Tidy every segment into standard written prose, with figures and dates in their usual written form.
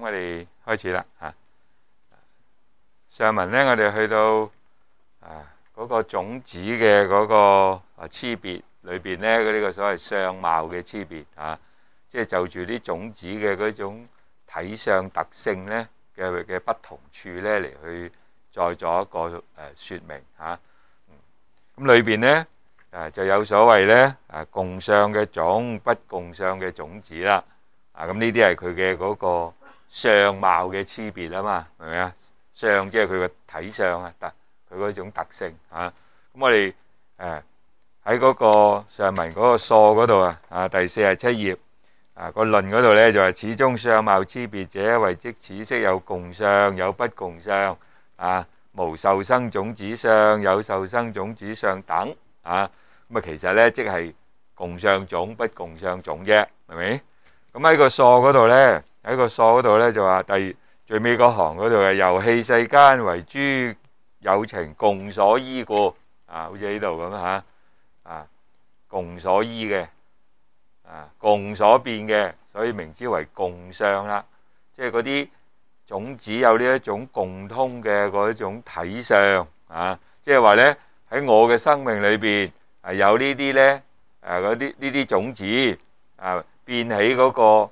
我哋開始啦嚇。上文咧，我哋去到嗰個種子嘅嗰個差別裏邊咧，呢個所謂相貌嘅差別嚇，即係就住啲種子嘅嗰種體相特性咧嘅不同處咧嚟去再做一個説明嚇。咁裏邊咧就有所謂咧共相嘅種，不共相嘅種子啦。咁呢啲係佢嘅嗰個相貌嘅差別啊嘛，明唔明啊？相即係佢個體相啊，佢嗰種特性嚇。咁我哋喺嗰個上文嗰個疏嗰度第47頁個論嗰度咧就係始終相貌差別者，謂即此色有共相有不共相無受生種子相有受生種子相等咁其實咧即係共相種不共相種啫，係咪？咁喺個疏嗰度咧，就話最尾嗰行嗰度係由器世間為諸有情共所依故好似呢度咁共所依嘅共所變嘅，所以名之為共相啦。即係嗰啲種子有呢一種共通嘅嗰一種體相即係話咧喺我嘅生命裏邊有呢啲咧呢啲種子變起嗰個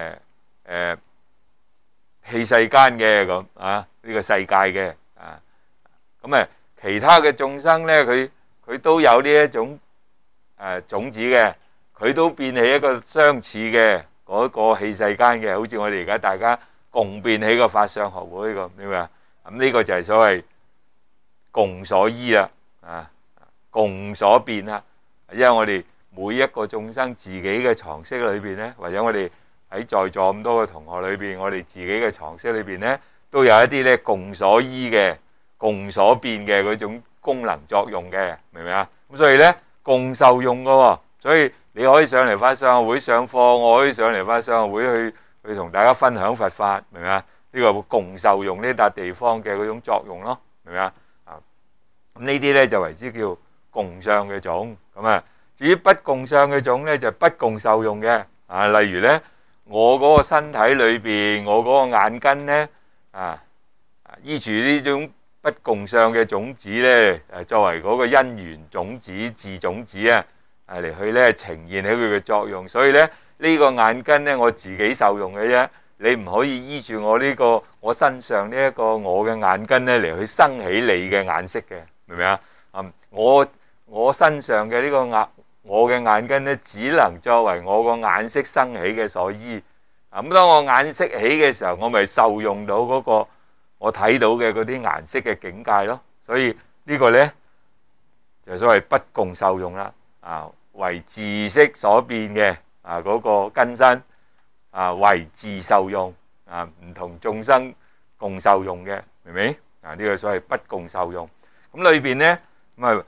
器世間嘅咁呢個世界嘅咁其他嘅眾生咧佢都有呢一種種子嘅，佢都變起一個相似嘅嗰個器世間嘅，好似我哋而家大家共變起個法相學會咁，明白？咁呢個就係所謂共所依啦共所變啦。因為我哋每一個眾生自己嘅藏識裏邊咧，或者我哋喺在座咁多個同學裏邊，我哋自己嘅藏識裏邊咧，都有一啲咧共所依嘅、共所變嘅嗰種功能作用嘅，明唔明啊？咁所以咧共受用噶喎，所以你可以上嚟法相學會上課，我可以上嚟法相學會去同大家分享佛法，明唔明啊？呢個共受用呢笪地方嘅嗰種作用咯，明唔明啊？咁呢啲咧就為之叫共相嘅種。咁至於不共相嘅種咧，就不共受用嘅例如咧，我嗰個身體裏邊，我嗰個眼根咧依住呢種不共相嘅種子咧作為嗰個因緣種子、自種子嚟去咧呈現起佢嘅作用。所以咧呢個眼根咧我自己受用嘅啫，你唔可以依住我身上呢一個我嘅眼根咧嚟去生起你嘅眼色嘅，明唔明啊？我身上嘅呢個我嘅眼根咧，只能作為我個眼色生起嘅所依。咁當我眼色起嘅時候，我咪受用到嗰個我睇到嘅嗰啲顏色嘅境界咯。所以呢個咧就所謂不共受用啦。為自色所變嘅嗰個根身為自受用唔同眾生共受用嘅，明唔明？呢個所謂不共受用。咁裏邊咧咁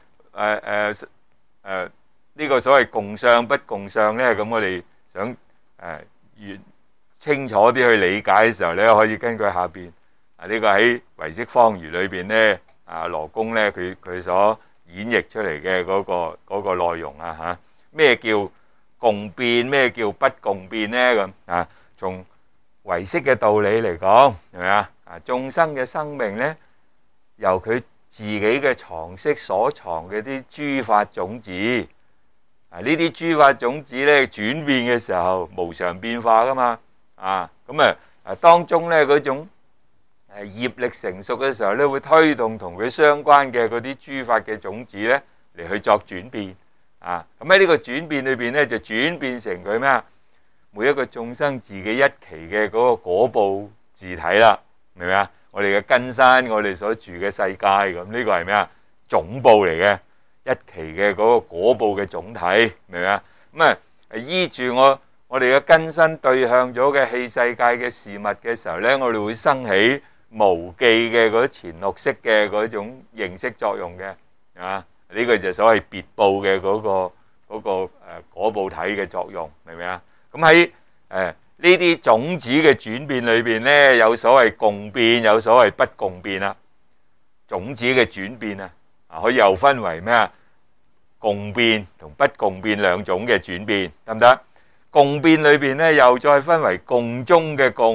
呢個所謂共相不共相咧，咁我哋想越清楚啲去理解嘅時候咧，可以根據下邊呢個喺唯識方義裏邊咧羅公咧佢所演繹出嚟嘅嗰個內容咩叫共變，咩叫不共變咧？咁從唯識嘅道理嚟講，係咪啊？眾生嘅生命咧，由佢自己嘅藏識所藏嘅啲諸法種子呢啲諸法種子咧轉變嘅時候無常變化噶嘛當中咧嗰種業力成熟嘅時候咧，會推動同佢相關嘅嗰啲諸法嘅種子咧嚟去作轉變咁喺呢個轉變裏邊咧，就轉變成佢咩每一個眾生自己一期嘅嗰個果報自體啦，明唔明啊？我哋嘅根身，我哋所住嘅世界，咁呢個係咩總報嚟嘅，一期嘅嗰個果報嘅總體，明唔明啊？咁依住我哋嘅根身對向咗嘅器世界嘅事物嘅時候咧，我哋會生起無記嘅嗰前六識嘅嗰種認識作用嘅呢個就所謂別報嘅嗰個果報體嘅作用，明唔明啊？咁喺呢啲種子嘅轉變裏邊咧，有所謂共變，有所謂不共變啦。種子嘅轉變可以又分為咩共變同不共變兩種嘅轉變，得唔得？共變裏邊咧，又再分為共中嘅共同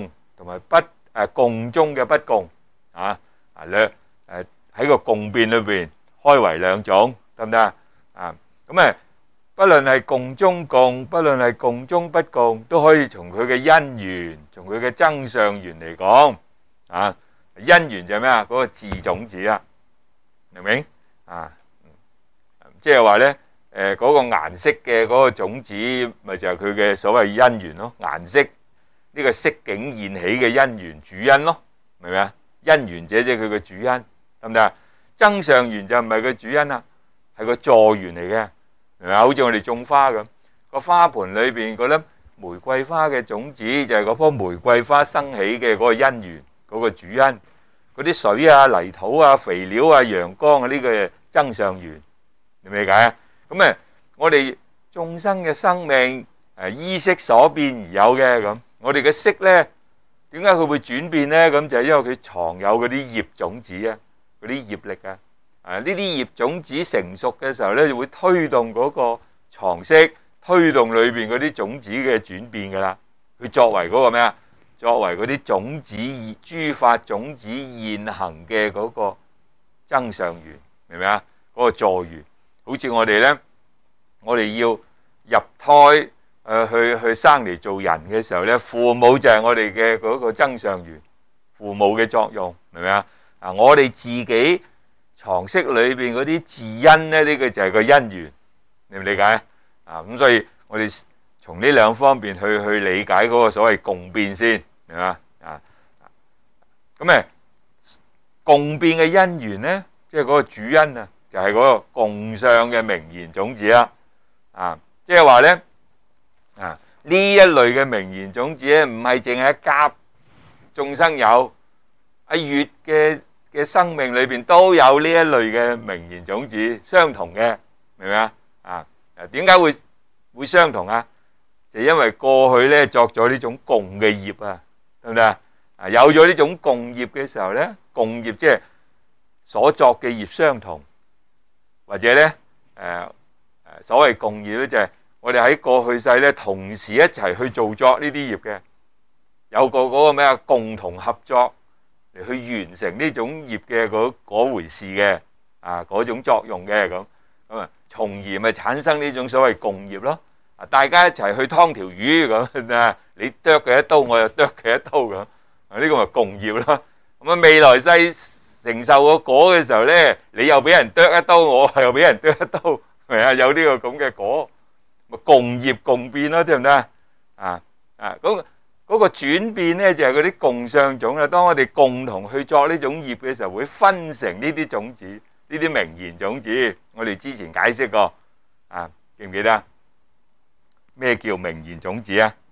同埋共中嘅不共啊，喺個共變裏邊開為兩種，得唔得啊？咁不論係共中共，不論係共中不共，都可以從佢嘅因緣，從佢嘅增上緣嚟講啊。因緣就係咩啊？嗰個字種子啊，明唔明啊？即係話咧，嗰個顏色嘅嗰個種子，咪就係佢嘅所謂因緣咯。顏色呢個色境現起嘅因緣主因咯，明唔明啊？因緣者即係佢嘅主因，得唔得啊？增上緣就唔係佢主因啦，係個助緣嚟嘅，明唔明啊？好似我哋種花咁，個花盆裏邊嗰粒玫瑰花嘅種子就係嗰棵玫瑰花生起嘅嗰個因緣，嗰個主因。嗰啲水啊、泥土啊、肥料啊、陽光啊，呢個增上緣，你明唔理解啊？咁我哋眾生嘅生命依色所變而有嘅，咁我哋嘅色咧，點解佢會轉變咧？咁就係因為佢藏有嗰啲業種子啊，嗰啲業力啊，呢啲業種子成熟嘅時候咧，就會推動嗰個藏色，推動裏邊嗰啲種子嘅轉變噶啦。佢作為嗰個咩啊？作為嗰啲種子諸法種子現行嘅嗰個增上緣，明唔明啊？嗰個助緣，好似我哋咧，我哋要入胎去生嚟做人嘅時候咧，父母就係我哋嘅嗰個增上緣，父母嘅作用，明唔明啊？我哋自己藏識裏邊嗰啲自因咧，呢個就係個因緣，你唔理解啊？咁所以我哋從呢兩方面去理解嗰個所謂共變先。係嘛啊？咁共變嘅因緣咧，即係嗰個主因啊，就係嗰個共相嘅名言種子啦。啊，即係話咧啊，呢一類嘅名言種子咧，唔係淨係甲眾生有，乙嘅生命裏邊都有呢一類嘅名言種子，相同嘅，明唔明啊？啊，點解會相同啊？就因為過去咧作咗呢種共嘅業啊。對唔對啊？有咗呢種共業嘅時候咧，共業即係所作嘅業相同，或者咧所謂共業咧就係我哋喺過去世咧同時一齊去做作呢啲業嘅，有個嗰個咩啊共同合作嚟去完成呢種業嘅嗰回事嘅嗰種作用嘅咁從而咪產生呢種所謂共業咯。大家一齊去劏條魚咁啊！你剁佢一刀，我又剁佢一刀咁，呢個咪共業咯。咁未來世承受個果嘅時候咧，你又俾人剁一刀，我又俾人剁一刀，係咪啊？有呢個咁嘅果，咪共業共變咯，知唔知啊？嗰個轉變咧就係嗰啲共相種啦。當我哋共同去作呢種業嘅時候，會分成呢啲種子，呢啲名言種子。我哋之前解釋過記唔記得？咩叫名言種子啊？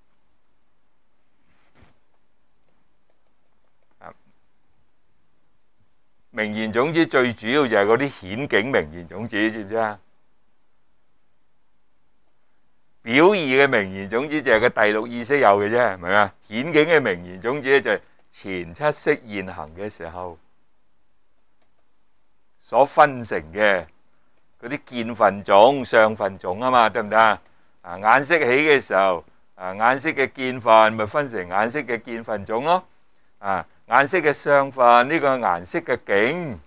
名言種子最主要就係嗰啲顯境名言種子，知唔知啊？表義嘅名言種子就係個第六意識有嘅啫，係咪啊？顯境嘅名言種子咧就係前七識現行嘅時候所分成嘅嗰啲見分種、相分種啊嘛，得唔得啊？眼識起嘅時候，眼識嘅見分咪分成眼識嘅見分種咯。眼識嘅相分呢個顏色嘅境，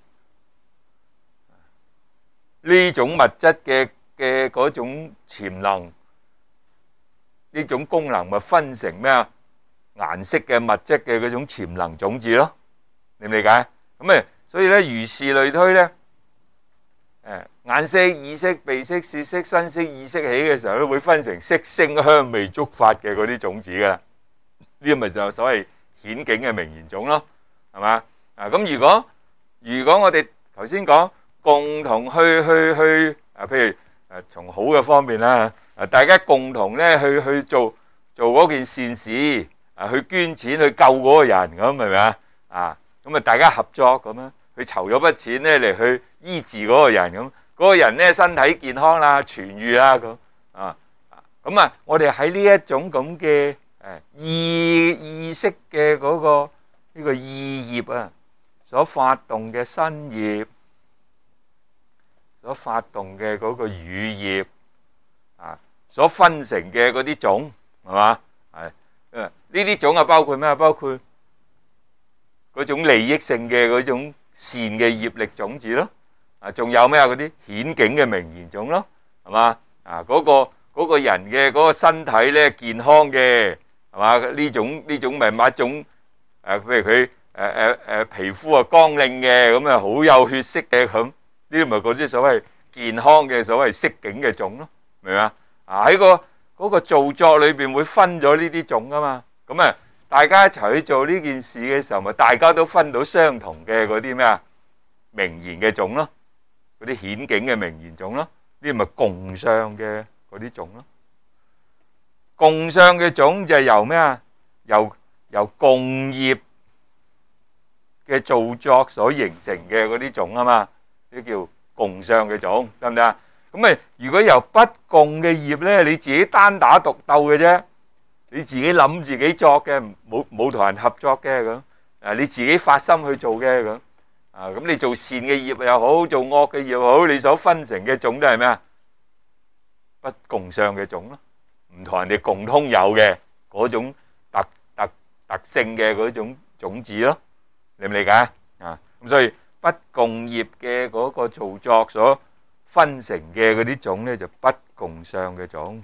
呢種物質嘅嗰種潛能，呢種功能咪分成咩啊？顏色嘅物質嘅嗰種潛能種子咯，你唔理解？咁所以咧如是類推咧。眼識、耳識、鼻識、舌識、身識、意識起嘅時候都會分成色聲香味觸法嘅嗰啲種子噶啦，呢個咪就係所謂顯境嘅名言種咯，係嘛？咁如果我哋頭先講共同去譬如從好嘅方面啦，大家共同咧去做嗰件善事，去捐錢去救嗰個人咁，係咪啊？咁大家合作咁樣去籌咗筆錢咧嚟去醫治嗰個人咁。嗰個人咧身體健康啦、痊愈啦咁我哋喺呢一種咁嘅意識嘅嗰個呢個意業啊，所發動嘅身業，所發動嘅嗰個語業所分成嘅嗰啲種係嘛？ 呢啲種啊，包括咩啊？包括嗰種利益性嘅嗰種善嘅業力種子咯。仲有咩啊？嗰啲顯境嘅名言種咯，係嘛？嗰個人嘅嗰個身體咧健康嘅，係嘛？呢種咪某一種譬如佢皮膚啊光靚嘅，咁啊好有血色嘅咁，呢啲咪嗰啲所謂健康嘅所謂色境嘅種咯，明唔明啊？喺嗰個造作裏邊會分咗呢啲種噶嘛，咁啊大家一齊去做呢件事嘅時候，咪大家都分到相同嘅嗰啲咩啊名言嘅種咯。嗰啲顯境嘅名言種咯，呢啲咪共相嘅嗰啲種咯。共相嘅種就係由咩啊？由共業嘅造作所形成嘅嗰啲種啊嘛，呢叫共相嘅種，得唔得啊？咁啊，如果由不共嘅業咧，你自己單打獨鬥嘅啫，你自己諗自己作嘅，冇同人合作嘅咁，你自己發心去做嘅咁。咁你做善嘅業又好，做惡嘅業又好，你所分成嘅種都係咩啊？不共相嘅種咯，唔同人哋共通有嘅嗰種特性嘅嗰種種子咯，理唔理解啊？咁所以不共業嘅嗰個造作所分成嘅嗰啲種咧，就不共相嘅種。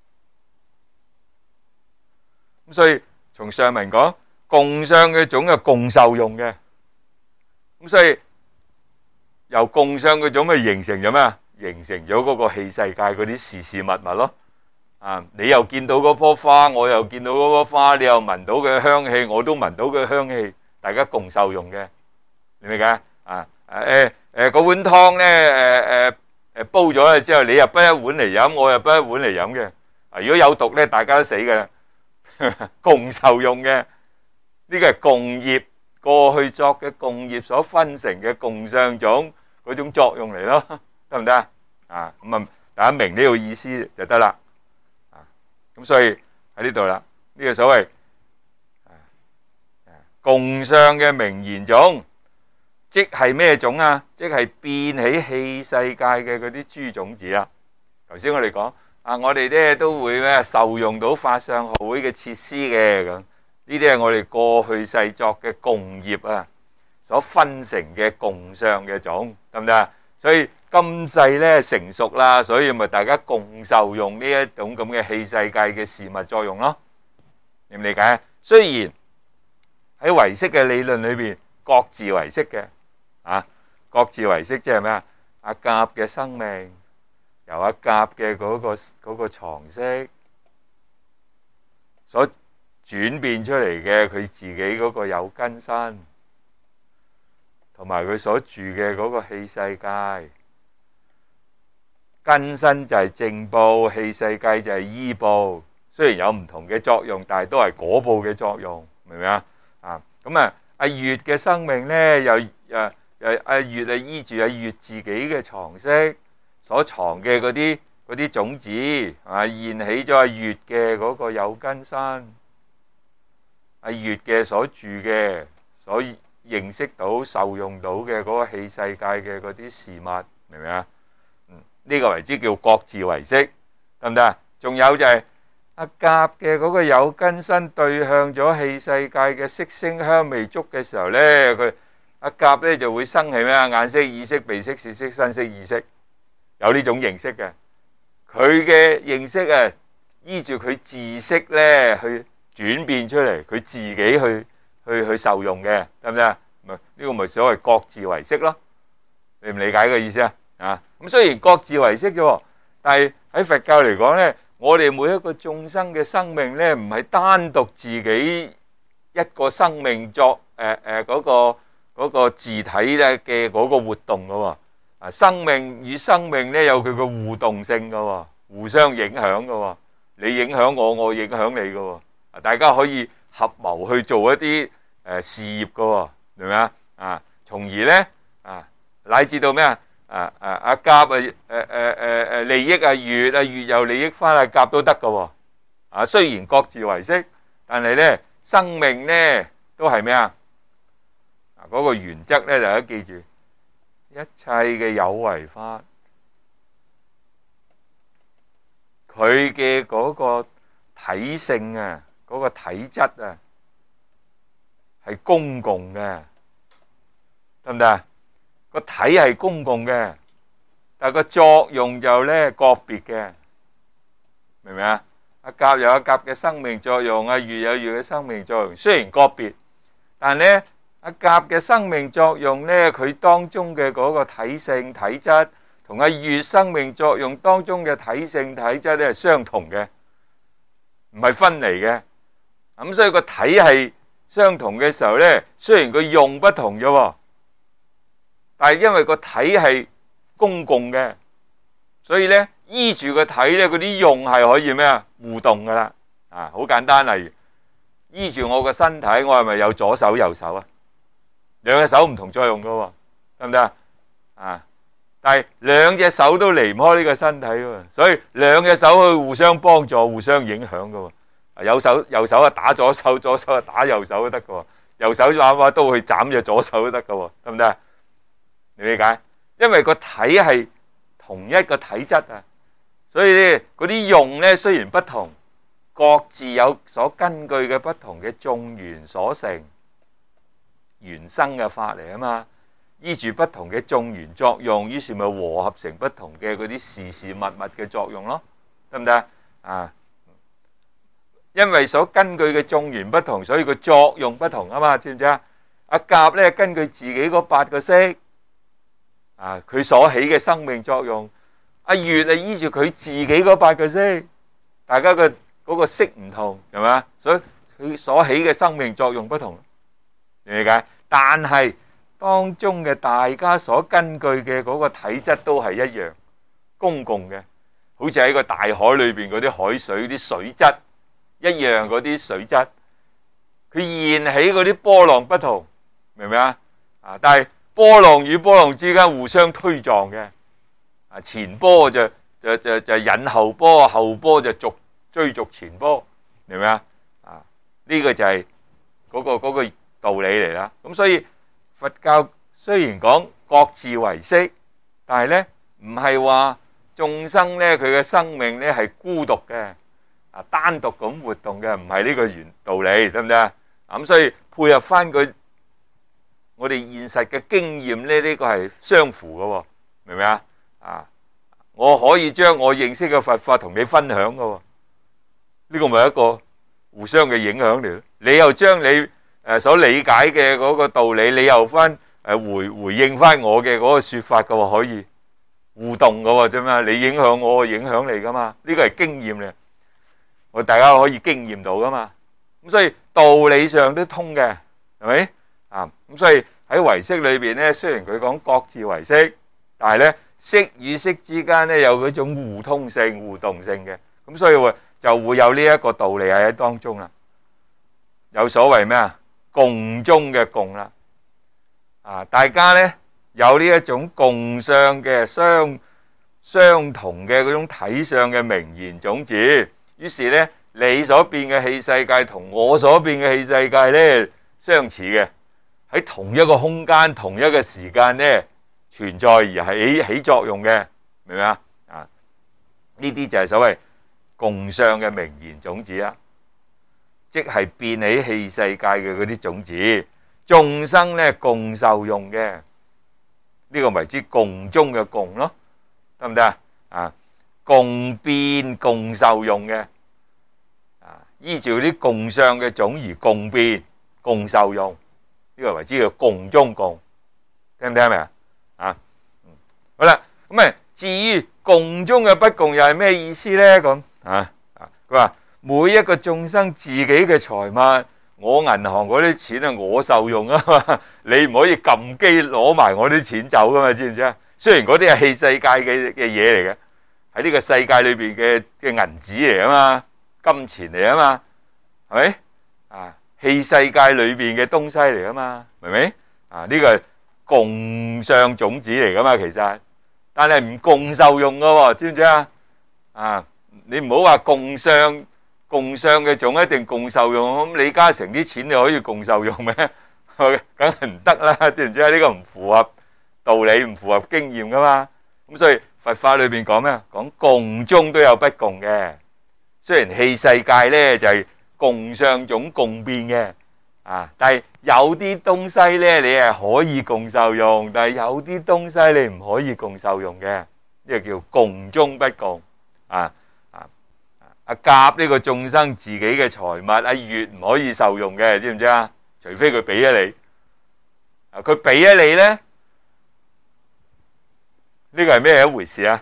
咁所以從上文講，共相嘅種係共受用嘅。咁所以由共相嘅種咪形成咗咩啊？形成咗嗰個器世界嗰啲事事物物咯。你又見到嗰棵花，我又見到嗰棵花，你又聞到佢香氣，我都聞到佢香氣，大家共受用嘅，明唔明啊？嗰碗湯咧，煲咗啦之後，你又滗一碗嚟飲，我又滗一碗嚟飲嘅。如果有毒咧，大家都死㗎啦，共受用嘅，呢個係共業。過去作嘅共業所分成嘅共相種嗰種作用嚟咯，得唔得啊？咁啊，大家明呢個意思就得啦。咁所以喺呢度啦，呢個所謂共相嘅名言種，即係咩種啊？即係變起器世界嘅嗰啲諸種子啦。頭先我哋講我哋咧都會咩受用到法相學會嘅設施嘅咁。呢啲係我哋過去世作嘅共業啊，所分成嘅共相嘅種，得唔得啊？所以今世咧成熟啦，所以咪大家共受用呢一種咁嘅器世界嘅事物作用咯，理唔理解？雖然喺唯識嘅理論裏邊，各自唯識嘅各自唯識即係咩啊？阿甲嘅生命由阿甲嘅嗰個床識所轉變出嚟嘅佢自己嗰個有根身，同埋佢所住嘅嗰個器世界，根身就係正報，器世界就係依報。雖然有唔同嘅作用，但係都係果報嘅作用，明唔明啊？咁啊，阿月嘅生命咧，又阿月啊依住阿月自己嘅床識所藏嘅嗰啲種子現起咗阿月嘅嗰個有根身。阿月嘅所住嘅，所認識到、受用到嘅嗰個器世界嘅嗰啲事物，明唔明啊？呢個為之叫各自唯識，得唔得啊？仲有就係阿甲嘅嗰個有根身對向咗器世界嘅色聲香味觸嘅時候咧，佢阿甲咧就會生起咩啊？眼識、耳識、鼻識、舌識、身識、意識，有呢種認識嘅。佢嘅認識啊，依住佢自識咧去轉變出嚟，佢自己去受用嘅，得唔得啊？呢個咪所謂各自唯識咯？你唔理解個意思啊？咁雖然各自唯識啫，但係喺佛教嚟講咧，我哋每一個眾生嘅生命咧，唔係單獨自己一個生命作嗰個自體咧嘅嗰個活動噶。生命與生命咧有佢個互動性噶，互相影響噶。你影響我，我影響你噶。大家可以合謀去做一啲事業噶，明唔明啊？從而咧乃至到咩阿甲利益月又利益翻阿甲都得噶。雖然各自唯識，但係咧生命咧都係咩啊？嗰個原則咧，大家記住，一切嘅有為法，佢嘅嗰個體性啊。 嗰個體質啊係公共嘅，得唔得啊？個體係公共嘅，但係個作用就咧個別嘅，明唔明啊？阿甲有阿甲嘅生命作用，阿乙有乙嘅生命作用，雖然個別，但係咧阿甲嘅生命作用咧，佢當中嘅嗰個體性體質，同阿乙生命作用當中嘅體性體質咧係相同嘅，唔係分離嘅。咁所以個體係相同嘅時候咧，雖然佢用不同啫，但係因為個體係公共嘅，所以咧依住個體咧，嗰啲用係可以咩啊互動噶啦。啊，好簡單，例如依住我個身體，我係咪有左手右手啊？兩隻手唔同作用噶，得唔得啊？但係兩隻手都離唔開呢個身體喎，所以兩隻手去互相幫助、互相影響噶。右手啊打左手，左手啊打右手都得噶。右手攞把刀去斬隻左手都得噶，得唔得？你理解？因為個體係同一個體質啊，所以咧嗰啲用咧雖然不同，各自有所根據嘅不同嘅眾緣所成原生嘅法嚟啊嘛，依住不同嘅眾緣作用，於是咪和合成不同嘅嗰啲事事物物嘅作用咯，得唔得啊？因為所根據嘅眾緣不同，所以個作用不同啊嘛，知唔知啊？阿甲咧根據自己嗰8個識啊，佢所起嘅生命作用；阿乙啊依住佢自己嗰8個識，大家嘅嗰個識唔同，係咪？所以佢所起嘅生命作用不同，理解？但係當中嘅大家所根據嘅嗰個體質都係一樣公共嘅，好似喺個大海裏邊嗰啲海水啲水質一樣，嗰啲水質佢現起嗰啲波浪不同，明唔明啊？啊，但係波浪與波浪之間互相推撞嘅，啊，前波就引後波，後波就追逐前波，明唔明啊？啊，呢個就係嗰個道理嚟啦。咁所以佛教雖然講各自為識，但係咧唔係話眾生咧佢嘅生命咧係孤獨嘅，啊，單獨咁活動嘅，唔係呢個原道理，得唔得啊？咁所以配合翻佢我哋現實嘅經驗咧，呢個係相符嘅，明唔明啊？啊，我可以將我認識嘅佛法同你分享嘅，呢個咪一個互相嘅影響嚟咯。你又將你所理解嘅嗰個道理，你又翻回應翻我嘅嗰個說法嘅，可以互動嘅啫嘛。你影響我，我影響你噶嘛。呢個係經驗嚟，我大家可以經驗到噶嘛。咁所以道理上都通嘅，係咪啊？咁所以喺唯識裏邊咧，雖然佢講各自為識，但係咧識與識之間咧有嗰種互通性、互動性嘅。咁所以就會有呢一個道理喺當中啦。有所謂咩啊？共中嘅共啦，啊，大家咧有呢一種共相嘅相同嘅嗰種體相嘅名言種子，於是咧你所變嘅器世界同我所變嘅器世界咧相似嘅，喺同一個空間、同一個時間咧存在而係起作用嘅，明唔明啊？啊，呢啲就係所謂共相嘅名言種子啦。即係變起器世界嘅嗰啲種子，眾生咧共受用嘅，呢個為之共中嘅共咯，得唔得啊？啊，共變共受用嘅，啊，依照啲共相嘅種而共變共受用，呢個為之叫共中共，聽唔聽明啊？啊，好啦，咁啊，至於共中嘅不共又係咩意思咧？咁佢話。每一個眾生自己嘅財物，我銀行嗰啲錢係我受用啊嘛，你唔可以撳機攞埋我啲錢走噶嘛，知唔知啊？雖然嗰啲係器世界嘅嘢嚟嘅，喺呢個世界裏邊嘅銀紙嚟啊嘛，金錢嚟啊嘛，係咪啊？器世界裏邊嘅東西嚟啊嘛，明唔明啊？呢個係共相種子嚟噶嘛，其實，但係唔共受用噶，知唔知啊？啊，你唔好話共相嘅種一定共受用，咁李嘉誠啲錢你可以共受用咩？梗係唔得啦，知唔知啊？呢個唔符合道理，唔符合經驗噶嘛。咁所以佛法裏邊講咩？講共中都有不共嘅。雖然器世界咧就係共相種共變嘅。但係有啲東西咧，你係可以共受用，但係有啲東西你唔可以共受用嘅，呢個叫共中不共。阿甲呢個眾生自己嘅財物，阿乙唔可以受用嘅，知唔知啊？除非佢俾咗你，佢俾咗你咧，呢個係咩一回事啊？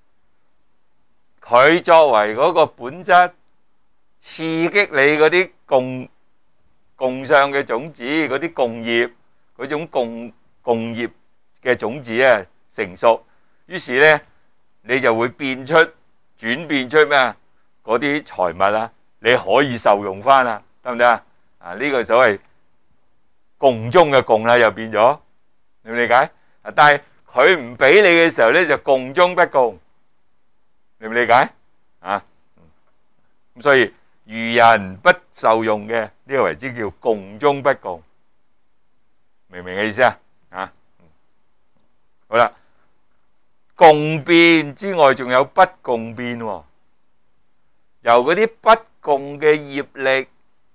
佢作為嗰個本質，刺激你嗰啲共相嘅種子，嗰啲共業，嗰種共業嘅種子啊成熟，於是咧你就會轉變出咩啊？嗰啲財物啊，你可以受用翻啦，得唔得啊？呢個所謂共中嘅共啦，又變咗，你理解？但係佢唔俾你嘅時候咧，就共中不共，你理解？咁所以愚人不受用嘅呢個為之叫共中不共，明唔明嘅意思啊？好啦，共變之外，仲有不共變喎。由嗰啲不共嘅業力，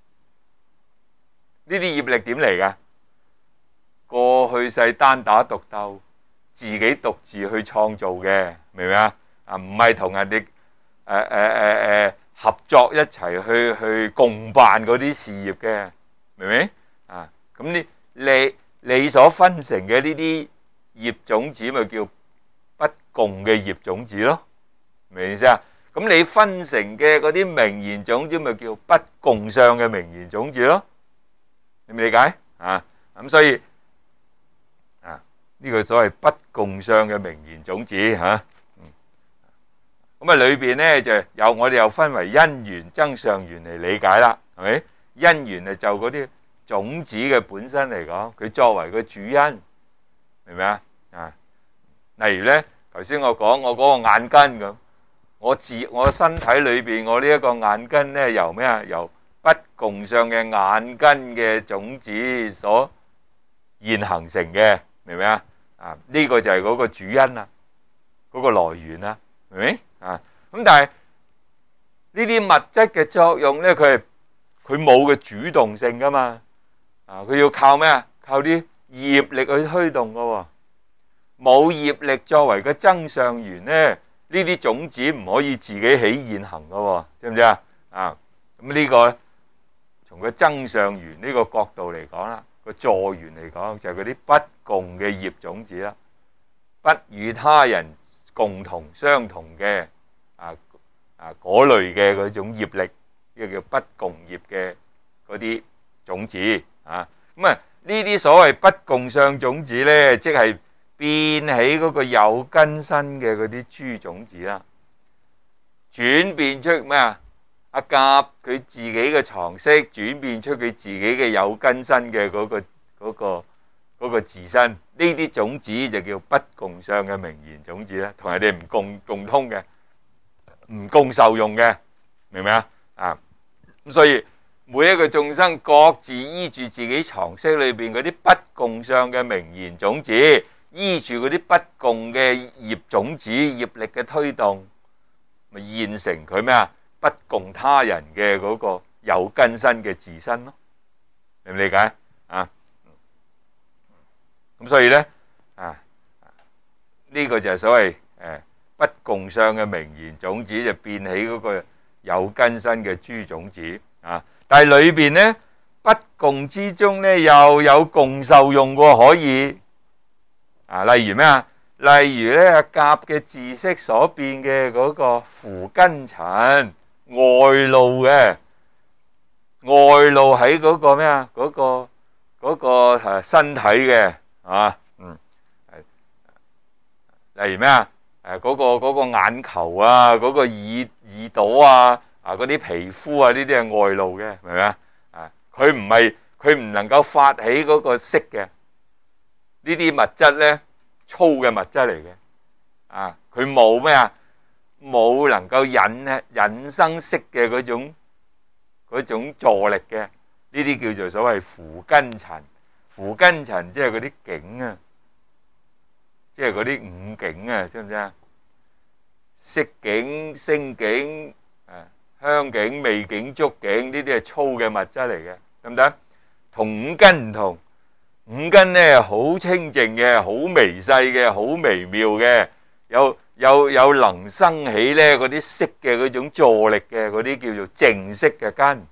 呢啲業力點嚟㗎？過去世單打獨鬥，自己獨自去創造嘅，明唔明啊？唔係同人哋合作一齊去共辦嗰啲事業嘅，明唔明？咁你所分成嘅呢啲業種子，咪叫不共嘅業種子咯？明唔明意思啊？咁你分成嘅嗰啲名言種子，咪叫不共相嘅名言種子咯？你明唔理解？咁所以呢個所謂不共相嘅名言種子咁裏邊咧就我哋又分為因緣、增上緣嚟理解啦，係咪？因緣就嗰啲種子嘅本身嚟講，佢作為個主因，明唔明啊？例如咧，頭先我講我嗰個眼根咁。我身體裏邊，我呢一個眼根咧，由咩啊？由不共相嘅眼根嘅種子所現行成嘅，明唔明啊？呢個就係嗰個主因啊，嗰個來源啦，明唔明？咁但係呢啲物質嘅作用咧，佢冇嘅主動性噶嘛，佢要靠咩啊？靠啲業力去推動噶喎，冇業力作為個增上緣咧。呢啲種子唔可以自己起現行噶喎，知唔知啊？咁呢個從個增上緣呢個角度嚟講啦，個助緣嚟講就係嗰啲不共嘅業種子啦，不與他人共同相同嘅嗰類嘅嗰種業力，呢個叫不共業嘅嗰啲種子咁呢啲所謂不共相種子咧，即係變起嗰個有根身嘅嗰啲諸種子啦，轉變出咩啊？阿甲佢自己嘅藏識，轉變出佢自己嘅有根身嘅嗰個自身，呢啲種子就叫不共相嘅名言種子啦，同人哋唔共通嘅，唔共受用嘅，明唔明啊？咁所以每一個眾生各自依住自己藏識裏邊嗰啲不共相嘅名言種子，依住嗰啲不共嘅業種子業力嘅推動，咪現成佢咩啊？不共他人嘅嗰個有根身嘅自身咯，明唔理解咁所以咧呢個就係所謂不共相嘅名言種子，就變起嗰個有根身嘅諸種子但係裏邊咧不共之中咧又有共受用喎，可以例如咩啊？例如咧阿甲嘅自識所變嘅嗰個扶根塵外露嘅，外露喺嗰個咩啊？嗰個身體嘅例如咩啊？嗰個眼球啊，嗰個耳朵啊，嗰啲皮膚啊，呢啲係外露嘅，明唔明啊？佢唔能夠發起嗰個色嘅，呢啲物質咧粗嘅物質嚟嘅，佢冇咩啊？冇能夠引生色嘅嗰種助力嘅，呢啲叫做所謂扶根塵。扶根塵即係嗰啲境啊，即係嗰啲五境啊，知唔知啊？色境、聲境、 香境、味境、觸境呢啲係粗嘅物質嚟嘅，得唔得？同五根唔同，五根咧好清淨嘅，好微細嘅，好微妙嘅，有能生起咧嗰啲色嘅嗰種助力嘅，嗰啲叫做淨色嘅根，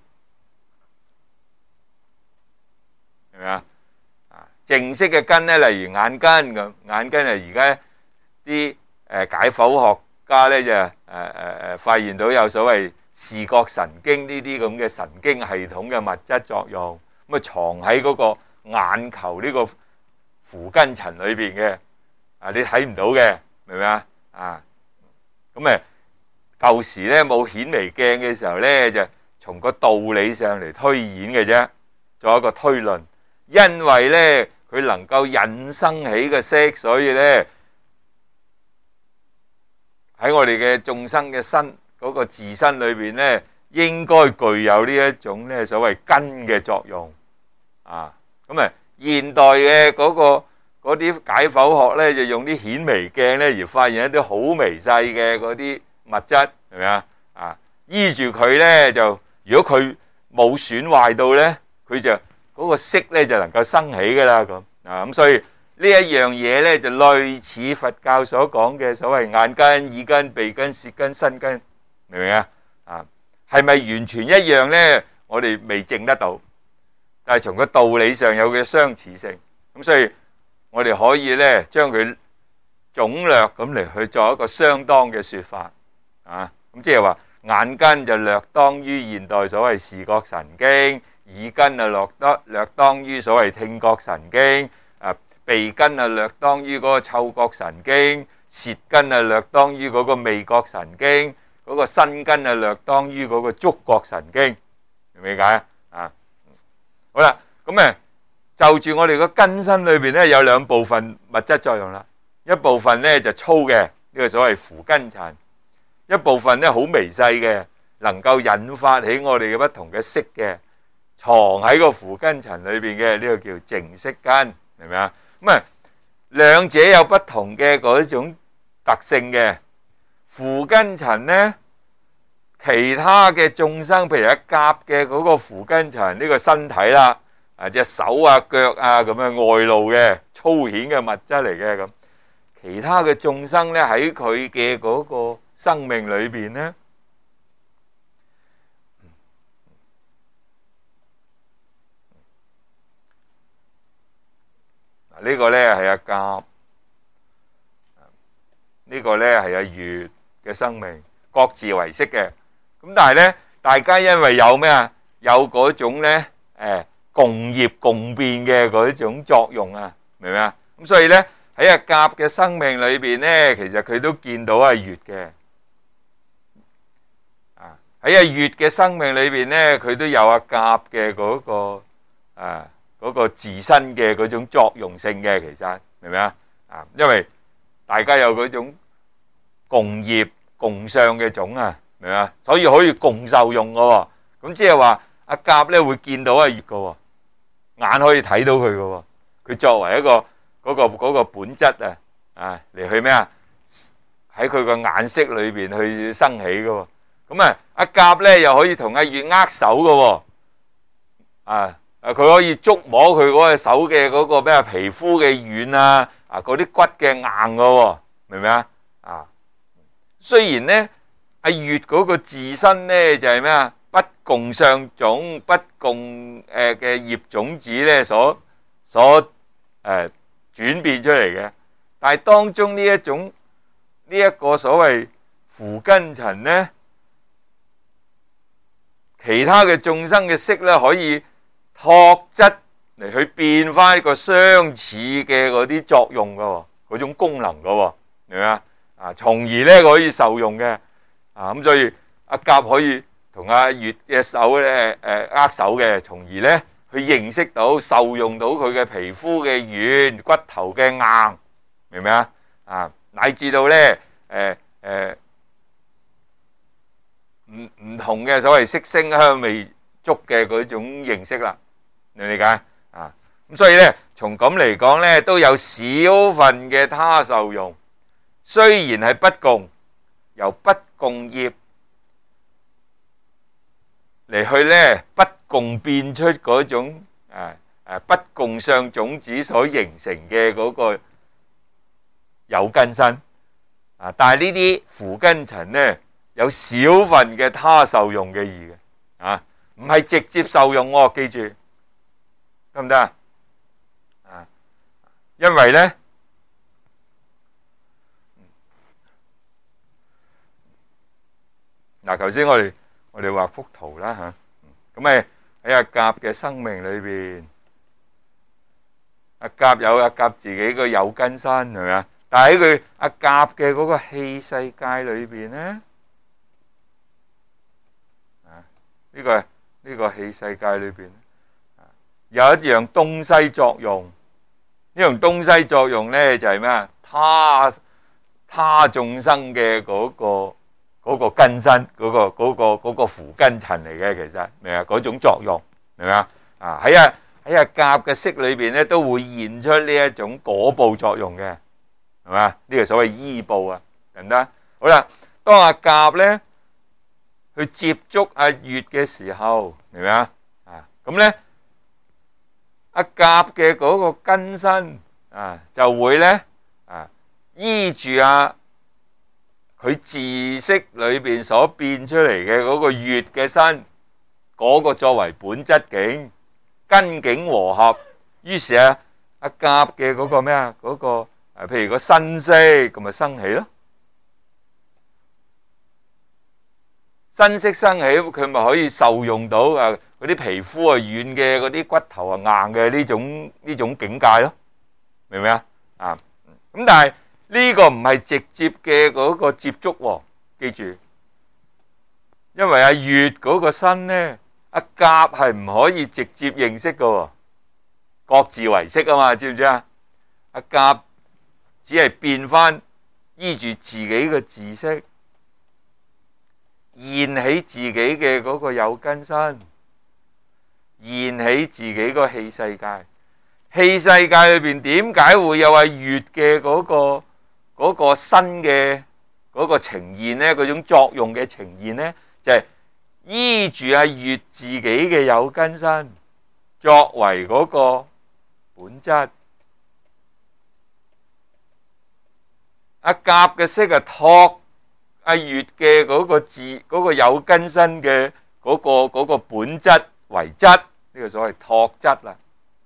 係咪啊？淨色嘅根咧，例如眼根咁，眼根而家啲解剖學家咧就發現到有所謂視覺神經呢啲咁嘅神經系統嘅物質作用，咁啊藏喺嗰個眼球呢個符根層裏邊嘅，你睇唔到嘅，明唔明啊？咁舊時咧冇顯微鏡嘅時候咧，就從個道理上嚟推演嘅啫，做一個推論。因為咧佢能夠引生起嘅色，所以咧喺我哋嘅眾生嘅身嗰個自身裏邊咧，應該具有呢一種咧所謂根嘅作用。現代嘅嗰啲解剖學咧，就用啲顯微鏡咧而發現一啲好微細嘅嗰啲物質，係咪啊？依住佢咧，就如果佢冇損壞到咧，佢就嗰個色咧就能夠生起噶啦咁。咁所以呢一樣嘢咧，就類似佛教所講嘅所謂眼根、耳根、鼻根、舌根、身根，明唔明啊？係咪完全一樣咧？我哋未證得到，但係從個道理上有嘅相似性。咁所以我哋可以咧將佢總略咁嚟去做一個相當嘅說法。咁即係話眼根就略當於現代所謂視覺神經，耳根啊略當於所謂聽覺神經，鼻根啊略當於嗰個嗅覺神經，舌根啊略當於嗰個味覺神經，嗰個身根啊略當於嗰個觸覺神經，明唔明解啊？好啦，咁就住我哋個根身裏邊咧有兩部分物質作用啦，一部分咧就粗嘅，呢個所謂符根塵，一部分咧好微細嘅，能夠引發起我哋嘅不同嘅色嘅，藏喺個符根塵裏邊嘅，呢個叫淨色根，明唔明啊？咁兩者有不同嘅嗰種特性嘅。符根塵咧，其他嘅眾生，譬如一甲嘅嗰個符根塵，呢個身體啦，隻手啊、腳啊咁樣外露嘅粗顯嘅物質嚟嘅咁。其他嘅眾生咧喺佢嘅嗰個生命裏邊咧，呢個咧係阿甲，呢個咧係阿乙嘅生命，各自為色嘅。咁但係咧，大家因為有咩啊？有嗰種咧共業共變嘅嗰種作用啊，明唔明啊？咁所以咧喺阿甲嘅生命裏邊咧，其實佢都見到阿乙嘅。喺阿乙嘅生命裏邊咧，佢都有阿甲嘅嗰個自身嘅嗰種作用性嘅，其實明唔明啊？因為大家有嗰種共業共相嘅種啊，明唔明啊？所以可以共受用嘅。咁即係話阿甲咧會見到阿乙嘅，眼可以睇到佢嘅。佢作為一個嗰個本質嚟去咩啊？喺佢個眼色裏邊去生起嘅。咁阿甲咧又可以同阿乙握手嘅。佢可以觸摸佢嗰隻手嘅嗰個咩皮膚嘅軟嗰啲骨嘅硬嘅，明唔明啊？雖然咧阿乙嗰個自身咧就係咩啊？不共相種，不共嘅業種子咧所轉變出嚟嘅，但係當中呢一個所謂符根塵咧，其他嘅眾生嘅色咧可以託質嚟去變翻一個相似嘅嗰啲作用嘅，嗰種功能嘅，明唔明啊？從而咧可以受用嘅。咁所以阿甲可以同阿乙嘅手咧握手嘅，從而咧去認識到受用到佢嘅皮膚嘅軟，骨頭嘅硬，明唔明啊？乃至到咧唔同嘅所謂色聲香味觸嘅嗰種認識啦。你理解咁所以咧，從咁嚟講咧，都有少份嘅他受用，雖然係不共，由不共業嚟去咧不共變出嗰種不共相種子所形成嘅嗰個有根身啊，但係呢啲附根塵咧有少份嘅他受用嘅義嘅啊，唔係直接受用喎，記住得唔得啊？因為咧嗱，頭先我哋畫幅圖啦嚇，咁咪喺阿甲嘅生命裏邊，阿甲有阿甲自己個有根身係咪啊？但係喺佢阿甲嘅嗰個器世界裏邊咧，呢個器世界裏邊有一樣東西作用，呢樣東西作用咧就係咩啊？他眾生嘅嗰個根身，嗰個附根塵嚟嘅，其實明啊？嗰種作用明唔明啊？喺阿甲嘅色裏邊咧，都會現出呢一種果報作用嘅，係嘛？呢個所謂依報啊，得唔得？好啦，當阿甲咧去接觸阿乙嘅時候，明唔明啊？咁咧阿甲嘅嗰個根身就會咧依住佢自識裏邊所變出嚟嘅嗰個乙嘅身，嗰個作為本質境，根境和合，於是阿甲嘅嗰個咩啊？嗰個譬如個身色咁咪生起咯，身色生起，佢咪可以受用到嗰啲皮膚軟嘅，嗰啲骨頭硬嘅呢種境界咯，明唔明啊？咁但係呢個唔係直接嘅嗰個接觸喎，記住，因為阿乙嗰個身咧，阿甲係唔可以直接認識嘅，各自為識啊嘛，知唔知啊？阿甲只係變翻依住自己嘅自識，現起自己嘅嗰個有根身，現起自己個器世界。器世界裏邊點解會有阿乙嘅嗰個身嘅嗰個呈現呢？嗰種作用嘅呈現呢，就係依住阿乙自己嘅有根身作為嗰個本質。阿甲嘅色託阿乙嘅嗰個有根身嘅嗰個本質為質，呢個所謂託質啦。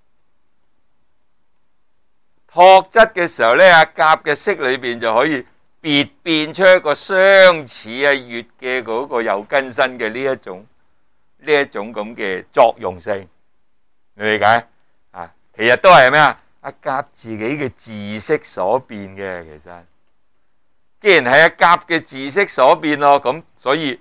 託質嘅時候咧，阿甲嘅色裏邊就可以別變出一個相似阿乙嘅嗰個有根身嘅呢一種咁嘅作用性，你理解啊？其實都係咩啊？阿甲自己嘅自識所變嘅，其實既然係阿甲嘅自識所變咯，咁所以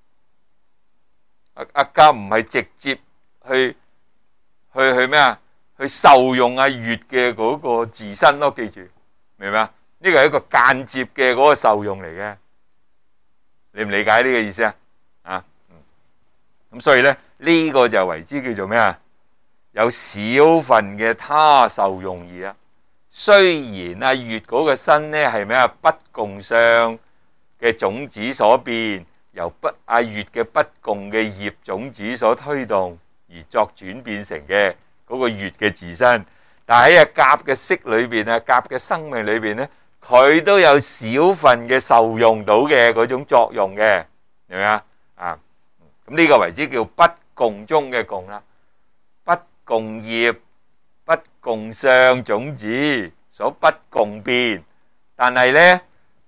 阿甲唔係直接去咩啊？去受用阿乙嘅嗰個自身咯，記住明唔明啊？呢個係一個間接嘅嗰個受用嚟嘅，你唔理解呢個意思啊？咁所以咧呢個就為之叫做咩啊？有少份嘅他受用義啊。雖然阿乙嗰個身咧係咩啊？不共相嘅種子所變，由阿乙嘅不共嘅業種子所推動而作轉變成嘅嗰個乙嘅自身，但係喺阿甲嘅色裏邊啊，甲嘅生命裏邊咧，佢都有少份嘅受用到嘅嗰種作用嘅，明唔明啊？咁呢個為之叫不共中嘅共啦，不共業、不共相種子所不共變，但係咧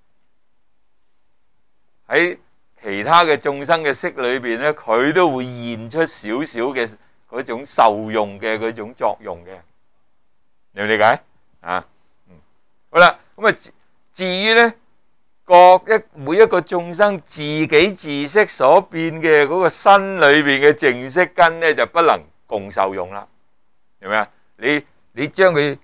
喺其他嘅眾生嘅色裏邊咧，佢都會現出少少嘅嗰種受用嘅嗰種作用嘅，你理解啊？好啦，咁啊，至於咧每一個眾生自己自識所變嘅嗰個身裏邊嘅淨色根咧，就不能共受用啦，明唔明啊？你將佢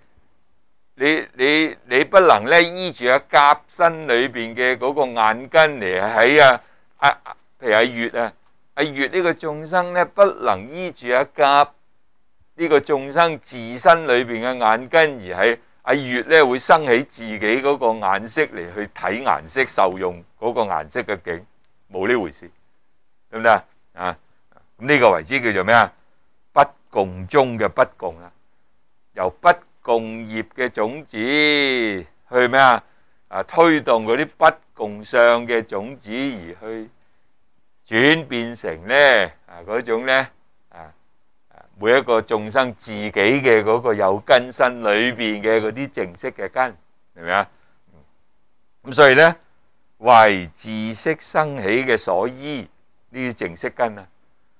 你不能咧依住阿甲身裏邊嘅嗰個眼根嚟喺譬如阿乙啊。阿乙呢個眾生咧，不能依住阿甲呢個眾生自身裏邊嘅眼根，而係阿乙咧會生起自己嗰個眼色嚟去睇顏色受用嗰個顏色嘅境，冇呢回事，得唔得啊？ 咁呢個為之叫做咩啊？不共中嘅不共啦，由不共業嘅種子去咩啊？推動嗰啲不共相嘅種子而去轉變成咧嗰種咧每一個眾生自己嘅嗰個有根身裏邊嘅嗰啲淨色嘅根，明唔明啊？咁所以咧，為自色生起嘅所依呢啲淨色根啊，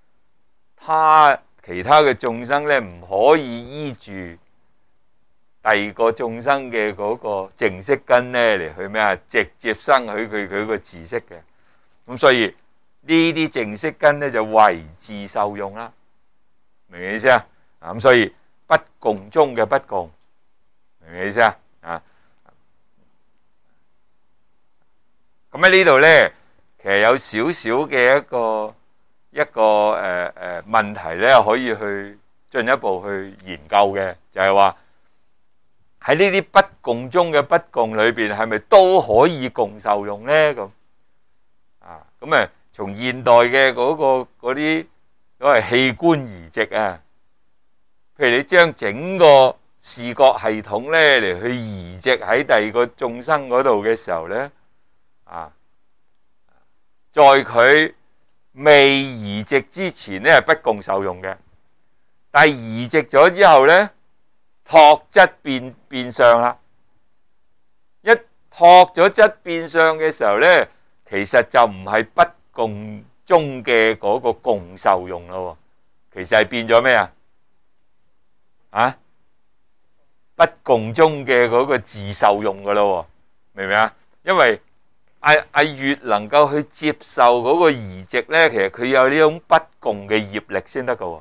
其他嘅眾生咧唔可以依住第二個眾生嘅嗰個淨色根咧嚟去咩啊？直接生起佢個自色嘅。咁所以呢啲淨色根咧就為自受用啦。明唔明意思啊？咁所以不共中嘅不共，明唔明意思啊？咁喺呢度咧，其實有少少嘅一個問題咧，可以去進一步去研究嘅，就係話喺呢啲不共中嘅不共裏邊，係咪都可以共受用咧？咁從現代嘅嗰啲所謂器官移植啊，譬如你將整個視覺系統咧嚟去移植喺第二個眾生嗰度嘅時候咧，在佢未移植之前咧係不共受用嘅，但係移植咗之後咧，託質變相啦，一託咗質變相嘅時候咧，其實就唔係不共中嘅嗰個共受用咯，其實係變咗咩啊？不共中嘅嗰個自受用噶咯，明唔明啊？因為阿月能夠去接受嗰個移植咧，其實佢有呢種不共嘅業力先得噶。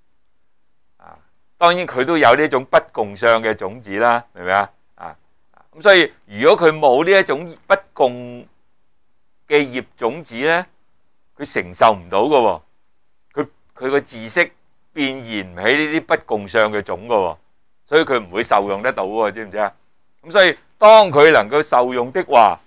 當然佢都有呢種不共相嘅種子啦，明唔明啊？咁所以如果佢冇呢一種不共嘅業種子咧，佢承受唔到噶，佢個自色變現唔起呢啲不共相嘅種噶，所以佢唔會受用得到喎，知唔知啊？咁所以當佢能夠受用的話，